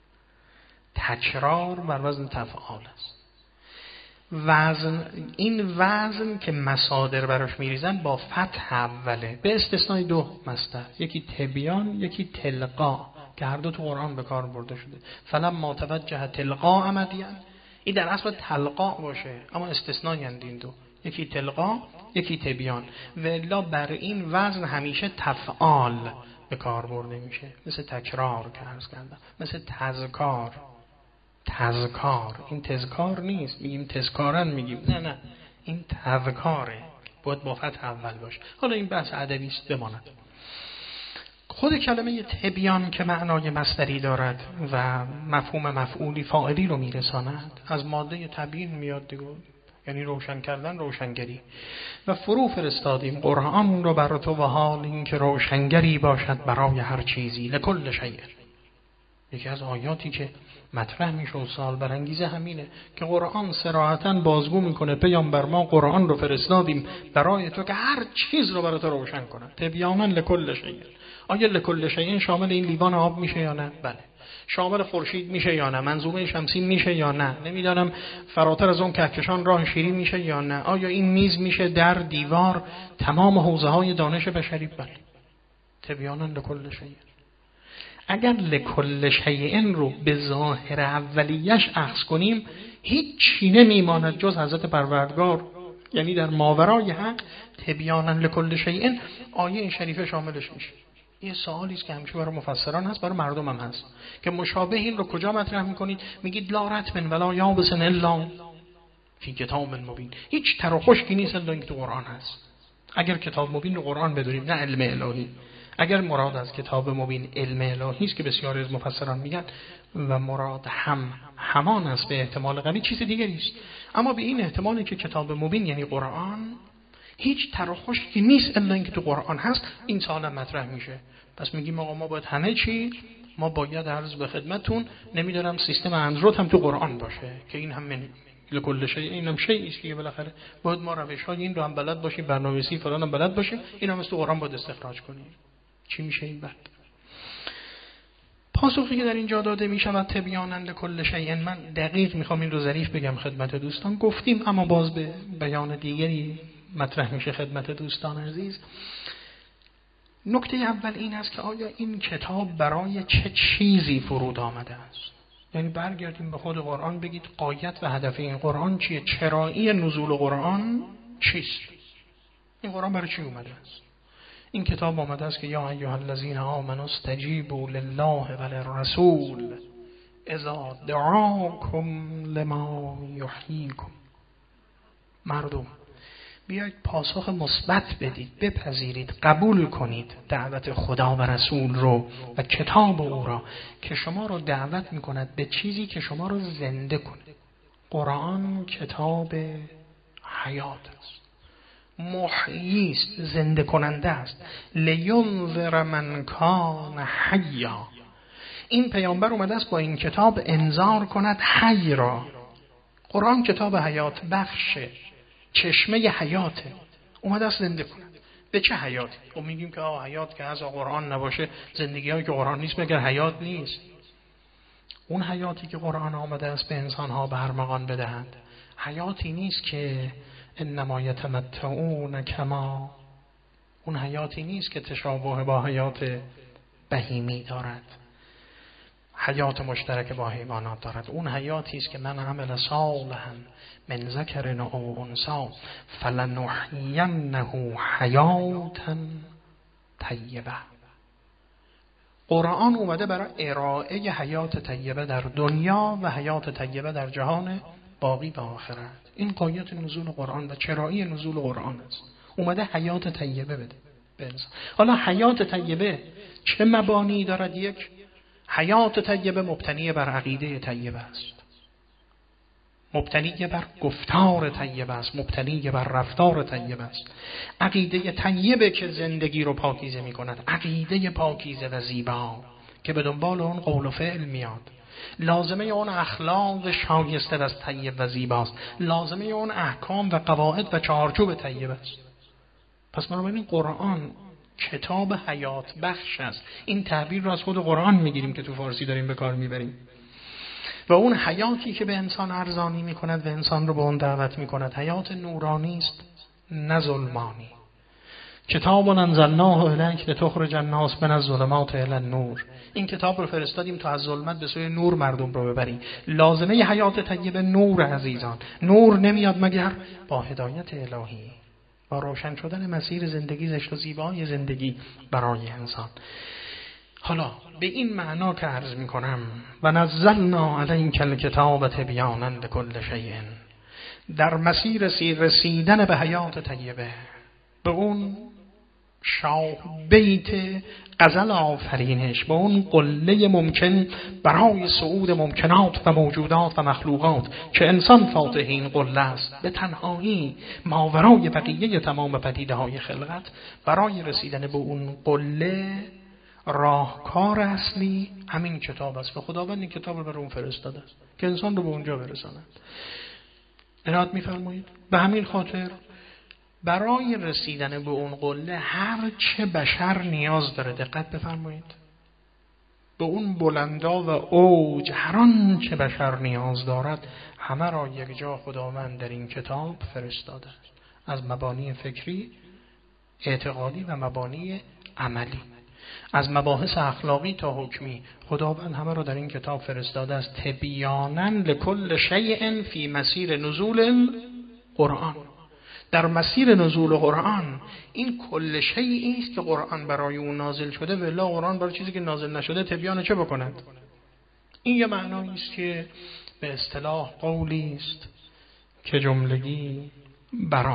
تکرار بر وزن تفعال است. وزن، این وزن که مصادر براش میریزن با فتح اوله، به استثنای دو مصدر، یکی تبیان یکی تلقا، که هر دو تو قرآن به کار برده شده. فلما توجه تلقا مدین، این در اصل تلقا باشه، اما استثنایی اند این دو، یکی تلقا یکی تبیان. و الا بر این وزن همیشه تفعال به کار برده میشه، مثل تکرار که عرض کردم، مثل تذکار. تذکار، این تذکار نیست میگیم تذکارن میگیم، نه نه این تذکاره، باید با فتح اول باشه. حالا این بحث ادبی است بماند. خود کلمه تبیان که معنای مصدری دارد و مفهوم مفعولی فاعلی رو میرساند، از ماده تبیین میاد دیگه، یعنی روشن کردن، روشنگری. و فرو فرستادیم قرآن رو بر تو و حال این که روشنگری باشد برای هر چیزی لکل شیء. یکی از آیاتی که مطرح میشه و سال برانگیزه همینه که قرآن صراحتاً بازگو میکنه پیامبر ما قرآن رو فرستادیم برای تو که هر چیز رو برای تو روشن کنه. تبیانا لکل شیء. آیا لکل شیء شامل این لیوان آب میشه یا نه؟ بله. شامل خورشید میشه یا نه؟ منظومه شمسی میشه یا نه؟ نمیدونم فراتر از اون کهکشان راه شیری میشه یا نه؟ آیا این میز میشه در دیوار تمام حوزه های دانش بشری؟ بله. تبیانا لکل شیء. اگر لکل شیء رو به ظاهر اولیش اخذ کنیم هیچ چی نمیماند جز حضرت پروردگار، یعنی در ماورای حق تبیانا لکل شیء آیه شریفه شاملش میشه. یه سوالی است که همیشه برای مفسران هست، برای مردم هم هست که مشابه این رو کجا مطرح میکنید؟ میگید لا رطب ولا یابس الا فی کتاب مبین. هیچ تر و خشکی نیست الا اینکه تو قرآن هست. اگر کتاب مبین رو قرآن بدونیم، نه علم الهی. اگر مراد از کتاب مبین علم الهی است که بسیاری از مفسران میگن و مراد هم همان است به احتمال قوی، چیز دیگری است. اما به این احتمالی که کتاب مبین یعنی قرآن هیچ تراخوشی نیست الا اینکه تو قرآن هست، این سوال مطرح میشه. پس میگیم آقا ما باید همه چی، ما باید عرض به خدمتتون نمیدونم سیستم اندروید هم تو قرآن باشه که این هم من لکل شیء، این هم شیء است که بالاخره باید ما روش‌های این رو هم بلد باشیم، برنامه‌نویسی فلان هم بلد باشیم، این هم از تو قرآن باید استخراج کنیم. چی میشه این بعد؟ پاسخی که در اینجا داده میشود تبیانا لکل شیء، من دقیق میخوام این رو ظریف بگم خدمت دوستان، گفتیم اما باز به بیان دیگری مطرح میشه خدمت دوستان عزیز. نکته اول این است که آیا این کتاب برای چه چیزی فرود آمده است؟ یعنی برگردیم به خود قرآن، بگید غایت و هدف این قرآن چیه؟ چرایی نزول قرآن چیست؟ این قرآن برای چی اومده است؟ این کتاب آمده است که یا ایها الذین آمنوا استجیبوا لله و للرسول اذا دعاکم لما یحییکم. مردم بیایید پاسخ مثبت بدید، بپذیرید، قبول کنید دعوت خدا و رسول رو و کتاب او را که شما رو دعوت میکند به چیزی که شما رو زنده کنه. قرآن کتاب حیات است، محیی است، زنده کننده است. لینذر من کان حیا. این پیامبر اومده است با این کتاب انذار کند حی را. قرآن کتاب حیات بخشه، چشمه حیاته، اومده است زنده کند. به چه حیاتی؟ خب میگیم که آه حیات که از قرآن نباشه، زندگی هایی که قرآن نیست مگر حیات نیست؟ اون حیاتی که قرآن آمده است به انسان ها به ارمغان بدهند، حیاتی نیست که انما یتمتعون کما، اون حیاتی نیست که تشابه با حیات بهیمی دارد، حیات مشترک با حیوانات دارد. اون حیاتی است که من عمل صالحا من ذکر او انثی فلنحیینه حیاتا طیبه. قرآن اومده برای ارائه حیات طیبه در دنیا و حیات طیبه در جهان باقی و آخرت. این غایت نزول قرآن و چرایی نزول قرآن است. اومده حیات طیبه بده به انسان. حالا حیات طیبه چه مبانی دارد؟ یک، حیات طیبه مبتنی بر عقیده طیبه است، مبتنی بر گفتار طیبه است، مبتنی بر رفتار طیبه است. عقیده طیبه که زندگی رو پاکیزه می کند، عقیده پاکیزه و زیبا که به دنبال اون قول و فعل میاد. لازمه اون اخلاق شایسته از طیب و زیباست، لازمه اون احکام و قواعد و چارچوب طیب است. پس ما ببینیم قرآن کتاب حیات بخش است. این تعبیر رو از خود قرآن میگیریم که تو فارسی داریم به کار میبریم. و اون حیاتی که به انسان ارزانی میکند و انسان رو به اون دعوت میکند حیات نورانی است نه ظلمانی. کتاب انزلناه الیک لتخرج الناس من الظلمات الی النور. این کتاب رو فرستادیم تا از ظلمت به سوی نور مردم رو ببریم. لازمه حیات طیبه نور عزیزان. نور نمیاد مگر با هدایت الهی، با روشن شدن مسیر زندگی زشت و زیبای زندگی برای انسان. حالا به این معنا که عرض میکنم و نزلنا علیک الکتاب تبیانا لکل شیء، در مسیر رسیدن به حیات طیبه، به اون شاه بیت غزل آفرینش، به اون قله ممکن برای صعود ممکنات و موجودات و مخلوقات که انسان فاتح این قله است، به تنهایی ماورای بقیه تمام پدیده های خلقت. برای رسیدن به اون قله راهکار اصلی همین کتاب است و خداوند این کتاب رو برای اون فرستاده است که انسان رو به اونجا برساند. عنایت می‌فرمایید؟ به همین خاطر برای رسیدن به اون قله هر چه بشر نیاز داره، دقت بفرمایید، به اون بلندا و اوج هر آن چه بشر نیاز دارد همه را یک جا خداوند در این کتاب فرستاده است، از مبانی فکری، اعتقادی و مبانی عملی، از مباحث اخلاقی تا حکمی. خداوند همه را در این کتاب فرستاده است تبیانا لکل شیء فی مسیر نزول قرآن. در مسیر نزول قرآن این کل شیئی است که قرآن برای اون نازل شده، و الا قرآن برای چیزی که نازل نشده تبیان چه بکند؟ این یه معنایی است که به اصطلاح قولی است که جملگی برانند.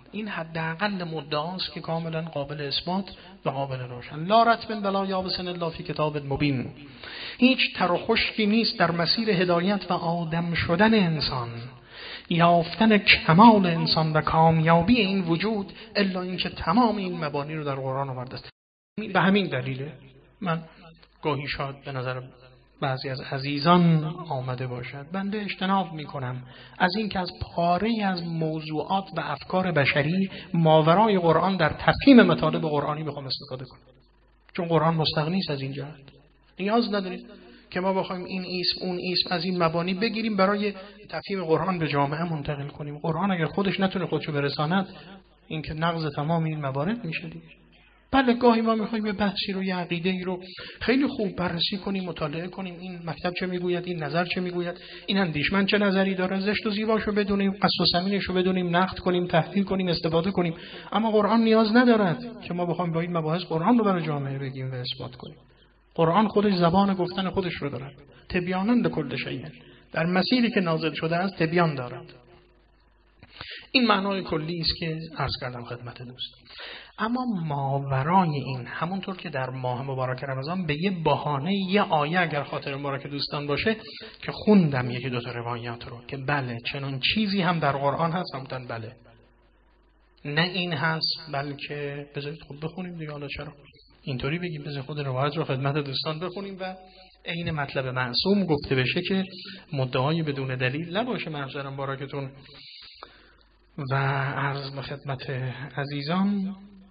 این حداقل مدعاست که کاملا قابل اثبات و قابل روشن. لا رطب ولا یابس الا فی کتاب مبین. هیچ تر و خشکی نیست در مسیر هدایت و آدم شدن انسان، یافتن کمال انسان و کامیابی این وجود، الا اینکه تمام این مبانی رو در قرآن آورده است. به همین دلیله من گاهی شاید به نظر بعضی از عزیزان آمده باشد، بنده اجتناب میکنم از این که از پاره از موضوعات و افکار بشری ماورای قرآن در تفهیم مطالب قرآنی بخوام استفاده کنم، چون قرآن مستغنی است از این جهت. نیاز ندارید که ما بخوایم این اسم اون اسم از این مبانی بگیریم برای تفهیم قرآن به جامعه منتقل کنیم. قرآن اگر خودش نتونه خودشو برساند، این که نقض تمام این موارد میشه دیگه. بله گاهی ما میخوایم یه بحثی رو، یه عقیده‌ای رو خیلی خوب بررسی کنیم، مطالعه کنیم، این مکتب چه میگوید، این نظر چه میگوید، این اندیشمند چه نظری داره، زشت و زیباشو بدونیم، قصد و ثمینشو بدونیم، نقد کنیم، تحلیل کنیم، استفاده کنیم. اما قرآن نیاز ندارد که ما بخوایم با این مباحث قرآن رو برای جامعه بگیم و اثبات کنیم. قرآن خودش زبان گفتن خودش رو دارد. تبیاناً لکل شیء، در مسیری که نازل شده است تبیان دارد. این معنای کلی است که عرض کردم خدمت دوست. اما ماورای این، همونطور که در ماه مبارک رمضان به یه بهانه یه آیه اگر خاطر مبارک دوستان باشه که خوندم یکی دو تا روایات رو که بله چنان چیزی هم در قرآن هست، همونطور بله نه این هست بلکه بذارید خود بخونیم دیگه، حالا چرا اینطوری بگیم، بذارید خود روایت رو خدمت دوستان بخونیم و این مطلب معصوم گفته بشه که مدعای بدون دلیل نباشه محضر مبارکتون. و عرض به خدمت عزیزان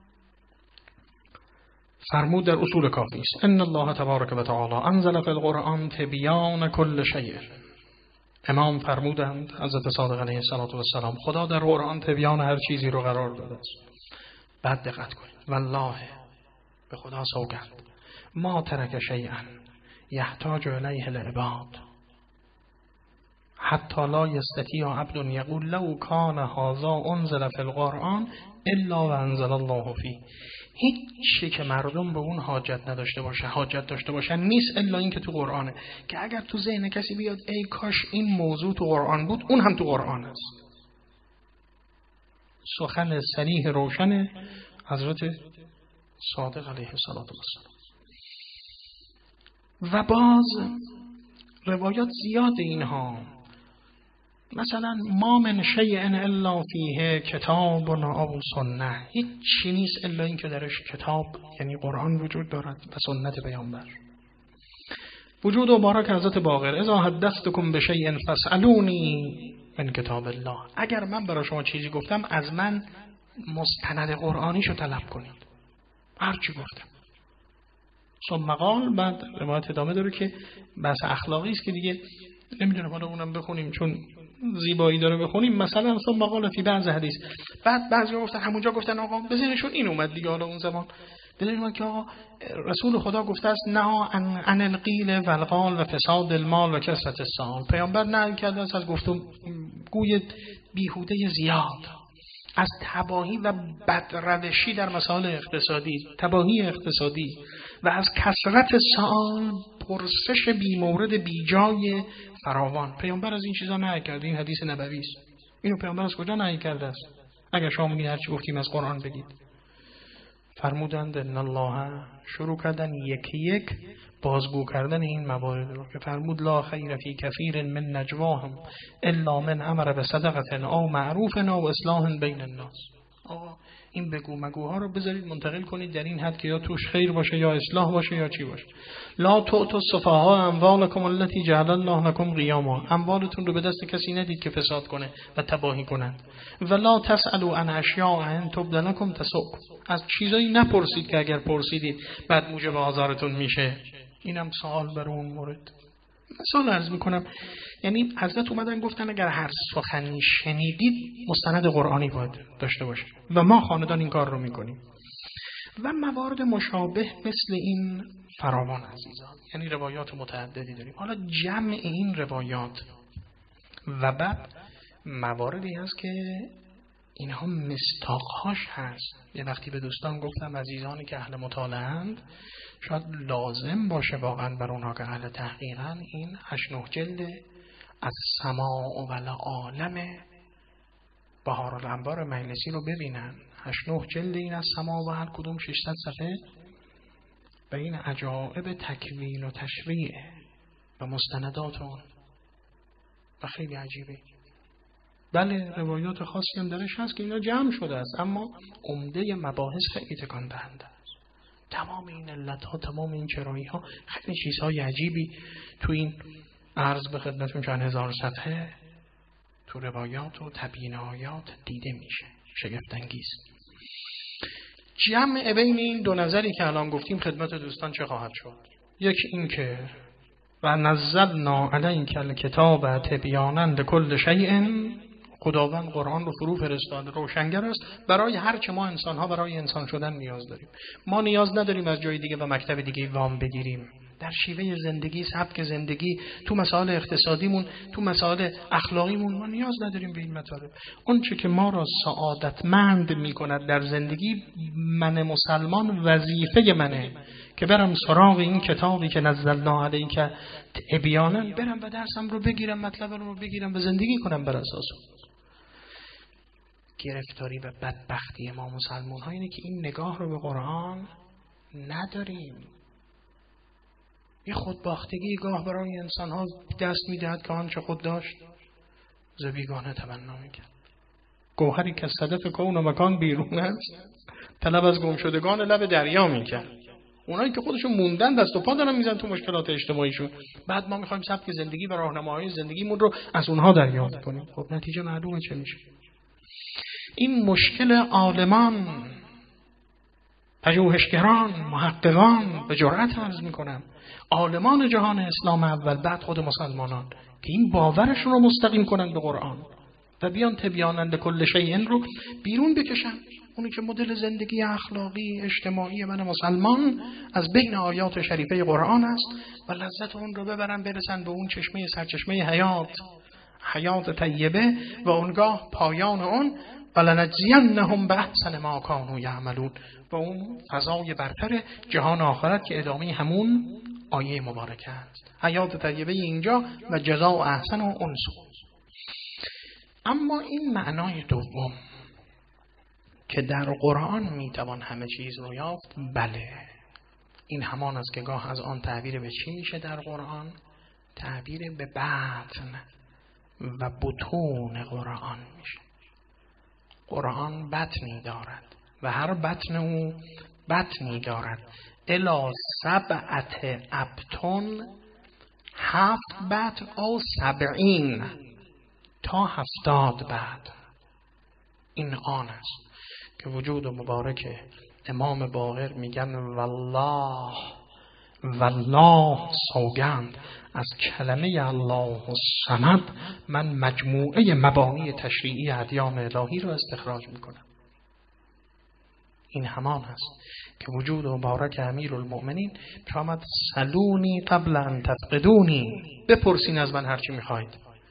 فرمود در اصول کافی است: ان الله تبارک و تعالی انزل فی القرآن تبیان کل شیء. امام فرمودند حضرت صادق علیه السلام خدا در قرآن تبیان هر چیزی رو قرار داده است. بعد دقت کنید، والله به خدا سوگند ما ترک شیئا یحتاج الیه العباد حتی لا یستطیع عبد یقول لو کان هذا انزل فی القرآن الا و انزل الله فیه. هیچ چی که مردم به اون حاجت نداشته باشه، حاجت داشته باشن نیست الا این که تو قرآنه، که اگر تو ذهن کسی بیاد ای کاش این موضوع تو قرآن بود، اون هم تو قرآن است. سخن صریح روشن حضرت صادق علیه السلام. و باز روایات زیاد اینها، مثلا ما من شیء الا فیه کتاب او سنه، هیچ چی نیست الا این که درش کتاب یعنی قرآن وجود دارد و سنت پیامبر. وجود مبارک حضرت باقر اذا حدثتکم بشیء فاسالونی من کتاب الله. اگر من برای شما چیزی گفتم از من مستند قرآنیشو طلب کنید، هر چی گفتم. ثم قال، بعد روایت ادامه داره که بحث اخلاقی است که دیگه نمیدونم حالا اونم بخونیم چون زیبایی داره بخونیم. مثلا ثم قال فی بعض حدیث، بعد بعضیا گفتن همونجا گفتن آقا بزنشون این اومد دیگه، حالا اون زمان بدونیم که آقا رسول خدا گفته است نه عن عن القیل و القال و فساد المال و کثرت السؤال. پیامبر نهی کرده است از گفتگو گوی بیهوده زیاد، از تباهی و بدروشی در مسائل اقتصادی، تباهی اقتصادی و از کثرت سؤال، پرسش بی مورد بی جای فراوان. پیامبر از این چیزا نهی کرده. این حدیث نبوی است. اینو پیامبر از کجا نهی کرده است؟ اگر شما میگید هر چی گفتیم از قرآن بگید. فرمودند ان الله، شروع کردن یکی یک بازگو کردن این موارد رو که فرمود لا خیر فی کثیر من نجواهم الا من امر بصدقه او معروف او اصلاح بین الناس. آقا این بگو مگوها رو بذارید منتقل کنید در این حد که یا توش خیر باشه یا اصلاح باشه یا چی باشه. لا تؤتوا السفهاء اموالکم التي جعل الله لكم قیاما. اموالتون رو به دست کسی ندید که فساد کنه و تباهی کنند. ولا تسالوا عن اشیاء ان تبد لكم تسؤکم. از چیزایی نپرسید که اگر پرسیدید بعد موجب آزارتون میشه. اینم سوال بر اون مورد. مثال عرض میکنم، یعنی حضرت اومدن گفتن اگر هر سخنی شنیدید مستند قرآنی باید داشته باشه و ما خاندان این کار رو میکنیم. و موارد مشابه مثل این فراوان عزیزان، یعنی روایات متعددی داریم. حالا جمع این روایات و بعد مواردی هست که اینها مستاقهاش هست. یه وقتی به دوستان گفتم عزیزانی که اهل مطالعه‌اند شاید لازم باشه واقعا بر اونها که اهل تحقیقن این هشت نه جلد از سماع و العالم بهارالانوار مجلسی رو ببینن، هشت نه جلد این از سما و هر کدوم ششصد صفحه و این عجائب تکوین و تشریع و مستندات اون و خیلی عجیبه. بله روایات خاصی هم درش هست که اینا جمع شده است، اما عمده مباحث خیلی تکان دهنده است. تمام این علتها، تمام این چرایی ها، خیلی چیزهای عجیبی تو این عرض به خدمتون چند هزار صفحه تو روایات و تبیین آیات دیده میشه. شگفت انگیز. جمع بین این دو نظری که الان گفتیم خدمت دوستان چه خواهد شد؟ یکی این که و نزلنا علیک الکتاب تبیانا لکل شیء، خداوند قرآن رو فرو فرستاده، روشنگر است برای هر چه ما انسان‌ها برای انسان شدن نیاز داریم. ما نیاز نداریم از جای دیگه و مکتب دیگه وام بگیریم. در شیوه زندگی، سبک زندگی، تو مسائل اقتصادیمون، تو مسائل اخلاقیمون ما نیاز نداریم به این مطالب. اون چه که ما را سعادتمند می‌کند در زندگی، من مسلمان وظیفه منه که برم سراغ این کتابی که نزلنا علیک تبیانا، برم و درسم رو بگیرم، مطلب رو بگیرم و زندگی کنم بر اساس اون. گرفتاری و بدبختی ما مسلمان ها اینه که این نگاه رو به قرآن نداریم. یه خودباختگی گاه برای انسان ها دست میدهد که آنچه خود داشت ز بیگانه تمنا میکرد. گوهری که صدف کون و مکان بیرون است، طلب از گم شدگان لب دریا میکرد. اونایی که خودشون موندن دست و پا دارن میزن تو مشکلات اجتماعیشون، بعد ما میخوایم سبک زندگی و راهنماهای زندگیمون رو از اونها دریافت کنیم. خب نتیجه معلومه چه میشه. این مشکل عالمان، پژوهشگران، محققان، به جرأت عرض میکنم عالمان جهان اسلام اول، بعد خود مسلمانان که این باورشون رو مستقیم کنن به قرآن و بیان تبیانند کل شیء رو بیرون بکشن. اونی که مدل زندگی اخلاقی اجتماعی من مسلمان از بین آیات شریفه قرآن است و لذت اون رو ببرن، برسن به اون چشمه سرچشمه حیات، حیات طیبه، و اونگاه پایان اون ولنجزینهم باحسن ما کانوا یعملون، و اون فضای برتر جهان آخرت که ادامه همون آیه مبارکه است. حیات طیبه اینجا و جزاء احسن و انسو. اما این معنای دوم که در قرآن میتوان همه چیز رو یافت، بله این همان است که گاه از آن تعبیر به چی میشه در قرآن؟ تعبیر به بطن و بطون قرآن میشه. قرآن بطنی دارد و هر بطن او بطنی دارد. الی سبعت ابطن، هفت بطن او سبعین، تا هفتاد بطن. این آن است که وجود مبارک امام باقر میگن والله والله سوگند از کلمه الله الصمد من مجموعه مبانی تشریعی ادیان الهی رو استخراج میکنم. این همان است که وجود مبارک امیرالمؤمنین فرمود سلونی قبل ان تفقدونی، بپرسین از من هر چی میخواید.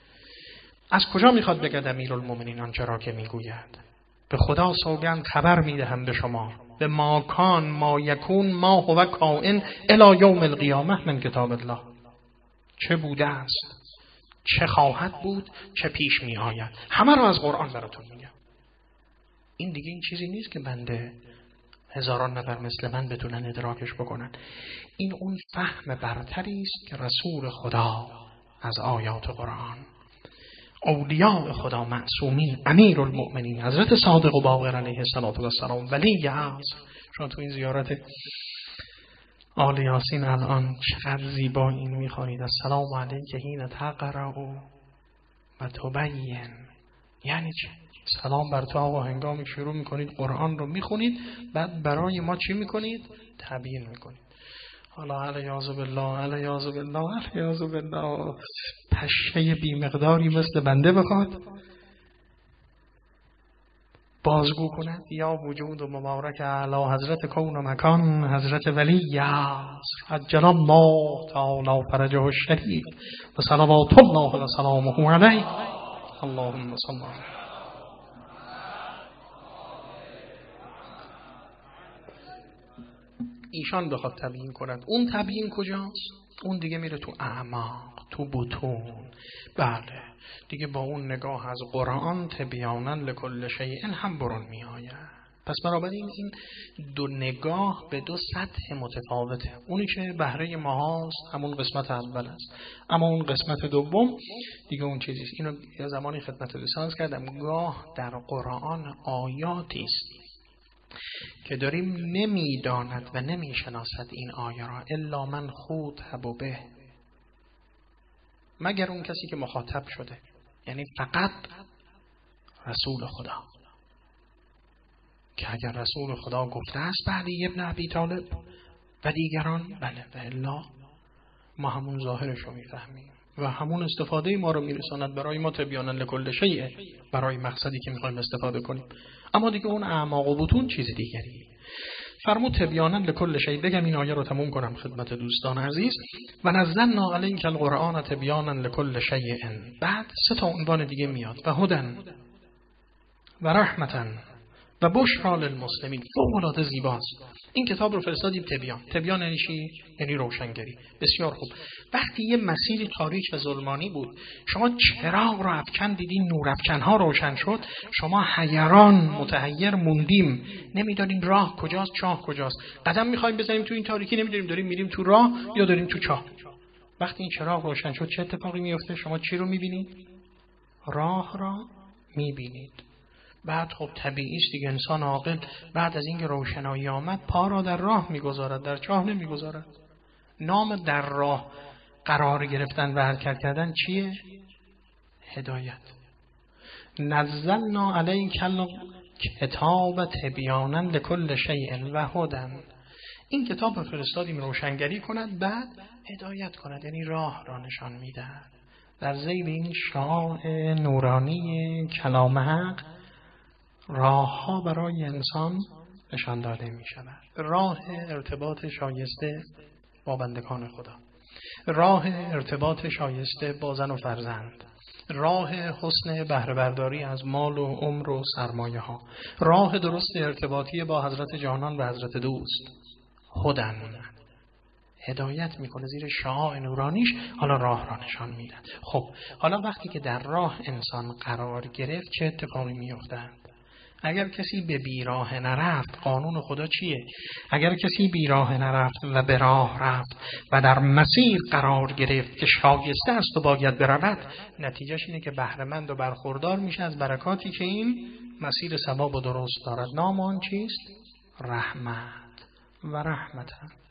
از کجا میخواد بگه امیرالمؤمنین آنچه را که میگوید؟ به خدا سوگند خبر میدهم به شما به ما کان ما یکون ما هو کائن الی یوم القیامه من کتاب الله. چه بوده است، چه خواهد بود، چه پیش می آید، همه رو از قرآن براتون میگم. این دیگه این چیزی نیست که بنده هزاران نفر مثل من بتونن ادراکش بکنن. این اون فهم برتری است که رسول خدا از آیات قرآن، اولیاء خدا معصومین، امیر المؤمنین حضرت صادق و باقر علیه السلام ولی عصر. شما تو این زیارت آل یاسین الان چقدر زیبا این میخوانید السلام علیک حین تقرأ و تبین. یعنی چه؟ سلام بر تو آقا هنگامی شروع میکنید قرآن رو میخونید، بعد برای ما چی میکنید؟ تبیین میکنید. حالا علیاذ بالله علیاذ بالله علیاذ بالله پشه بی مقداری مثل بنده بخواد بازگو کند یا وجود و مبارک اعلی حضرت کون و مکان حضرت ولی عصر عجل الله تعالی فرجه الشریف و صلوات الله و سلامه علیه. اللهم صل علی ایشان بخواد تبیین کند. اون تبیین کجاست؟ اون دیگه میره تو اعماق، تو بطون. بله دیگه با اون نگاه از قرآن تبیانا لکل شیء هم برون می آید. پس بنابراین این دو نگاه به دو سطح متفاوته. اونی که بهره ما هست همون قسمت اول است، اما اون قسمت دوم دیگه اون چیزیست. اینو یه زمانی خدمت لیسانس کردم. گاه در قرآن آیاتی است که داریم نمیداند و نمیشناسد این آیه را الا من خاطب به، مگر اون کسی که مخاطب شده، یعنی فقط رسول خدا. که اگر رسول خدا گفته است بعد ابن ابی طالب و دیگران، بله و الا ما همون ظاهرش رو میفهمیم و همون استفاده ما رو میرساند برای ما تبیانا لکل شیء، برای مقصدی که میخوایم استفاده کنیم. اما دیگه اون اعماق و بطون چیز دیگری. فرمود تبیانا لکل شیء. بگم این آیه رو تموم کنم خدمت دوستان عزیز. و نزلنا علیک القرآن تبیانا لکل شیء. بعد سه تا عنوان دیگه میاد و هدن و رحمتن و بشرا للمسلمین. فوق‌العاده زیباست. این کتاب رو فرستادیم تبیان. تبیان یعنی چی؟ یعنی روشنگری. بسیار خوب. وقتی یه مسیر تاریک و ظلمانی بود، شما چراغ رو افکن دیدین، نور افکن‌ها روشن شد، شما حیران متحیر موندیم، نمیدونیم راه کجاست، چاه کجاست. قدم می‌خوایم بزنیم تو این تاریکی، نمیدونیم داریم میریم تو راه یا داریم تو چاه. وقتی این چراغ روشن شد چه اتفاقی میفته؟ شما چی رو می‌بینید؟ راه را می‌بینید. بعد خب طبیعی است دیگه، انسان عاقل بعد از اینکه روشنایی آمد پا را در راه میگذارد، در چاه نمیگذارد. نام در راه قرار گرفتن و حرکت کردن چیه؟ هدایت. نزلنا علیک الکتاب تبیانا لکل شیء و هدی. این کتاب فرستادیم روشنگری کند، بعد هدایت کند، یعنی راه را نشان میدهد. در ذیل این شعاع نورانی کلام حق راه ها برای انسان نشان داده می شود. راه ارتباط شایسته با بندگان خدا، راه ارتباط شایسته با زن و فرزند، راه حسن بهره برداری از مال و عمر و سرمایه ها، راه درست ارتباطی با حضرت جانان و حضرت دوست. هدن هدایت میکنه زیر شعاع نورانیش، حالا راه را نشان میدن. خب حالا وقتی که در راه انسان قرار گرفت چه اتفاقی میافتد؟ اگر کسی به بیراه نرفت، قانون خدا چیه؟ اگر کسی بیراه نرفت و به راه رفت و در مسیر قرار گرفت که شایسته است و باید برود، نتیجهش اینه که بهره‌مند و برخوردار میشه از برکاتی که این مسیر ثواب و درست دارد. نام آن چیست؟ رحمت و رحمت.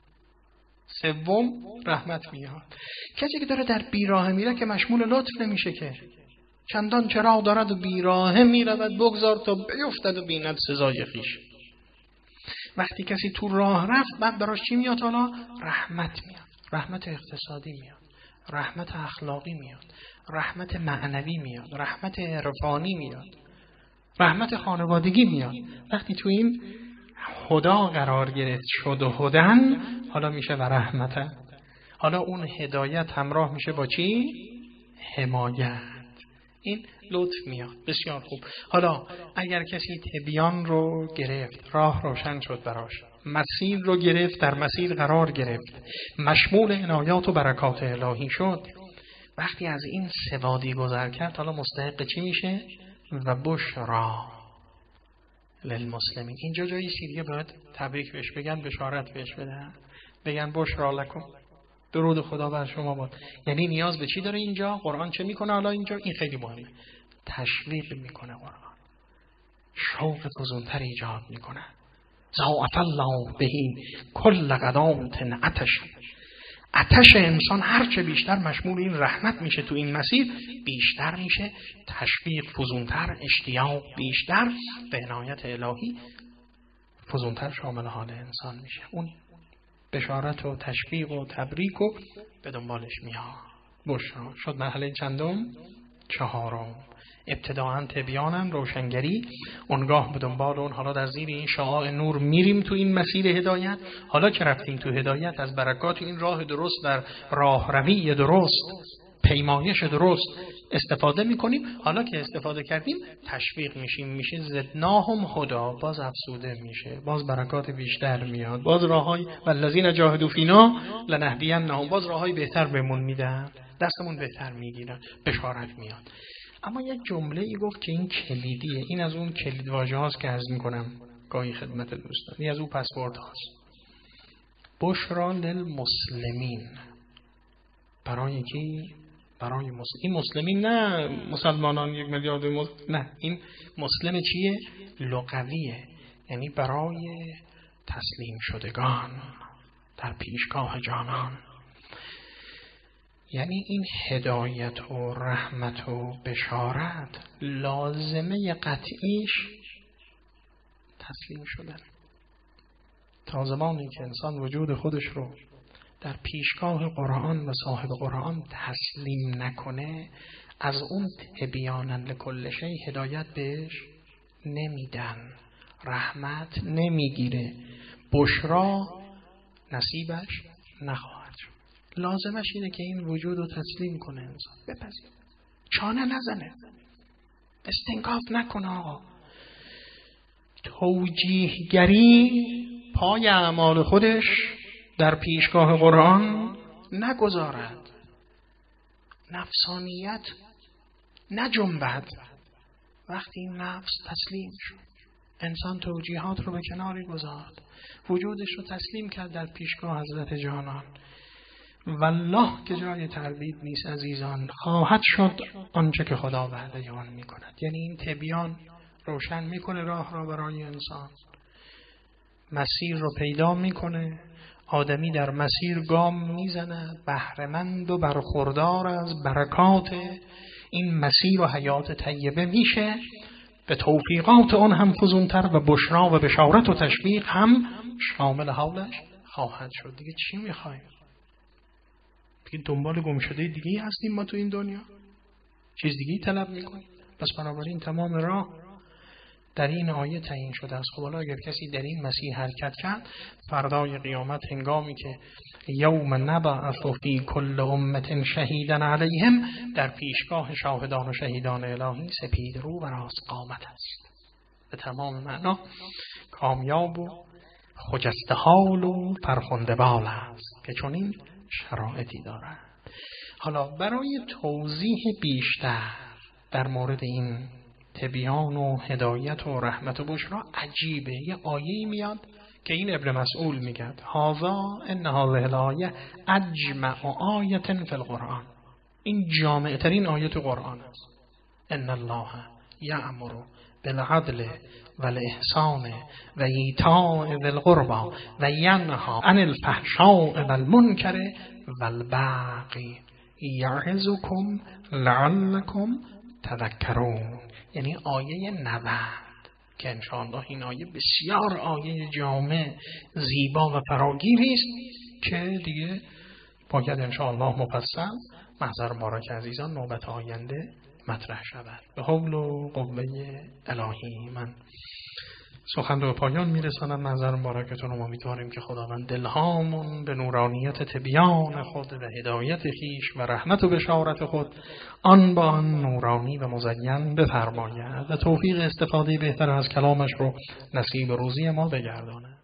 سوم رحمت میاد. کسی که داره در بیراه میره که مشمول لطف نمیشه که. چندان چراغ دارد و بیراه میرود، بگذار تا بیفتد و بیند سزای خویش. وقتی کسی تو راه رفت، بعد براش چی میاد؟ حالا رحمت میاد. رحمت اقتصادی میاد، رحمت اخلاقی میاد، رحمت معنوی میاد، رحمت عرفانی میاد، رحمت خانوادگی میاد. وقتی تو این خدا قرار گرفت شد و هدن، حالا میشه و رحمت. حالا اون هدایت همراه میشه با چی؟ حمایت. این لطف میاد. بسیار خوب. حالا اگر کسی تبیان رو گرفت، راه روشن شد براش، مسیر رو گرفت، در مسیر قرار گرفت، مشمول عنایات و برکات الهی شد، وقتی از این سوادی گذر کرد، حالا مستحق چی میشه؟ و بشرا للمسلمین. اینجا جایی سیریه باید تبریک بهش بگن، بشارت بهش بدن، بگن بشرا لکم، درود خدا بر شما باد. یعنی نیاز به چی داره اینجا؟ قرآن چه میکنه حالا اینجا؟ این خیلی مهمه. تشویق میکنه قرآن، شوق فزونتر ایجاد میکنه. ضاعف الله بهی کل قدامت عطش. آتش انسان هرچه بیشتر مشمول این رحمت میشه، تو این مسیر بیشتر میشه، تشویق فزونتر، اشتیاق بیشتر به عنایت الهی فزونتر شامل حال انسان میشه. اون بشارت و تشویق و تبریک و به دنبالش میاد. بشرا شد مرحله چندم؟ چهارم. ابتداعاً تبیانن، روشنگری، اونگاه به دنبال اون. حالا در زیر این شعاع نور میریم تو این مسیر هدایت. حالا که رفتیم تو هدایت، از برکات این راه درست، در راه روی درست، پیمایش درست استفاده میکنیم. حالا که استفاده کردیم تشویق میشیم، میشه زدناهم هدا، باز افزوده میشه، باز برکات بیشتر میاد، باز راههای والذین جاهدوا فینا لنهدینهم، باز راههای بهتر بهمون میدن. دستمون بهتر میگیره، بشارت میاد. اما یک جمله ای گفت که این کلیدیه. این از اون کلید واژه هاست که عرض میکنم گاهی خدمت دوستان، این از اون پسورد هاست. بشرا للمسلمین، برای کی؟ برای مسلم. این مسلمین نه مسلمانان یک میلیارد مسلم، نه، این مسلم چیه؟ لغویه، یعنی برای تسلیم شدگان در پیشگاه جانان. یعنی این هدایت و رحمت و بشارت لازمه قطعیش تسلیم شدن. تا زمانی که انسان وجود خودش رو در پیشگاه قرآن و صاحب قرآن تسلیم نکنه، از اون تبیانا لکل شیء هدایت بهش نمیدن، رحمت نمیگیره، بشرا نصیبش نخواهد شد. لازمش اینه که این وجود رو تسلیم کنه، انسان بپذیره، چانه نزنه، استنکاف نکنه. آقا توجیهگری پای اعمال خودش در پیشگاه قرآن نگذارد، نفسانیت نجنبد. وقتی این نفس تسلیم شد، انسان توجیهات رو به کناری گذارد، وجودش رو تسلیم کرد در پیشگاه حضرت جانان، والله که جای تردید نیست عزیزان، خواهد شد آنچه که خدا وعده آن میکند. یعنی این تبیان روشن میکنه راه را برای انسان، مسیر رو پیدا میکنه، آدمی در مسیر گام میزند، بهره‌مند و برخوردار از برکات این مسیر و حیات طیبه میشه، به توفیقات اون هم فزونتر و بشرا و بشارت و تشویق هم شامل حالش خواهد شد. دیگه چی میخوایم؟ دیگه دنبال گمشده دیگه هستیم ما تو این دنیا؟ چیز دیگه طلب میکنیم؟ پس بنابراین تمام راه در این آیه تعیین شده است. خب حالا اگر کسی در این مسیر حرکت کرد، فردای قیامت هنگامی که یوم نبعث فی کل امة شهیدا علیهم، در پیشگاه شاهدان و شهیدان الهی سپید رو و راست قامت است، به تمام معنا کامیاب و خجسته حال و فرخنده بال است که چون این شرایطی دارد. حالا برای توضیح بیشتر در مورد این تبیان و هدایت و رحمت و بشرا، عجیبه یه آیه‌ای میاد که این ابن مسعود میگه هذا ان هذه الآیه اجمع آیه فی القرآن، این جامع ترین آیه تو قرآن است. ان الله یأمر بالعدل والاحسان و ایتاء ذی القربى و ینهی عن الفحشاء والمنکر والبغی یعظکم لعلکم تذکرون. یعنی آیه نود که انشاءالله این آیه بسیار آیه جامع زیبا و فراگیری است که دیگه باید انشاءالله مفصل محضر مبارک عزیزان نوبت آینده مطرح شود. به حول و قوه الهی من سخن رو به پایان میرسانم. محضر مبارکتون رو امیدواریم که خداوند دلهامون به نورانیت تبیان خود و هدایت خیش و رحمت و بشارت خود آن با آن نورانی و مزین بفرماید و توفیق استفاده بهتر از کلامش رو نصیب روزی ما بگرداند.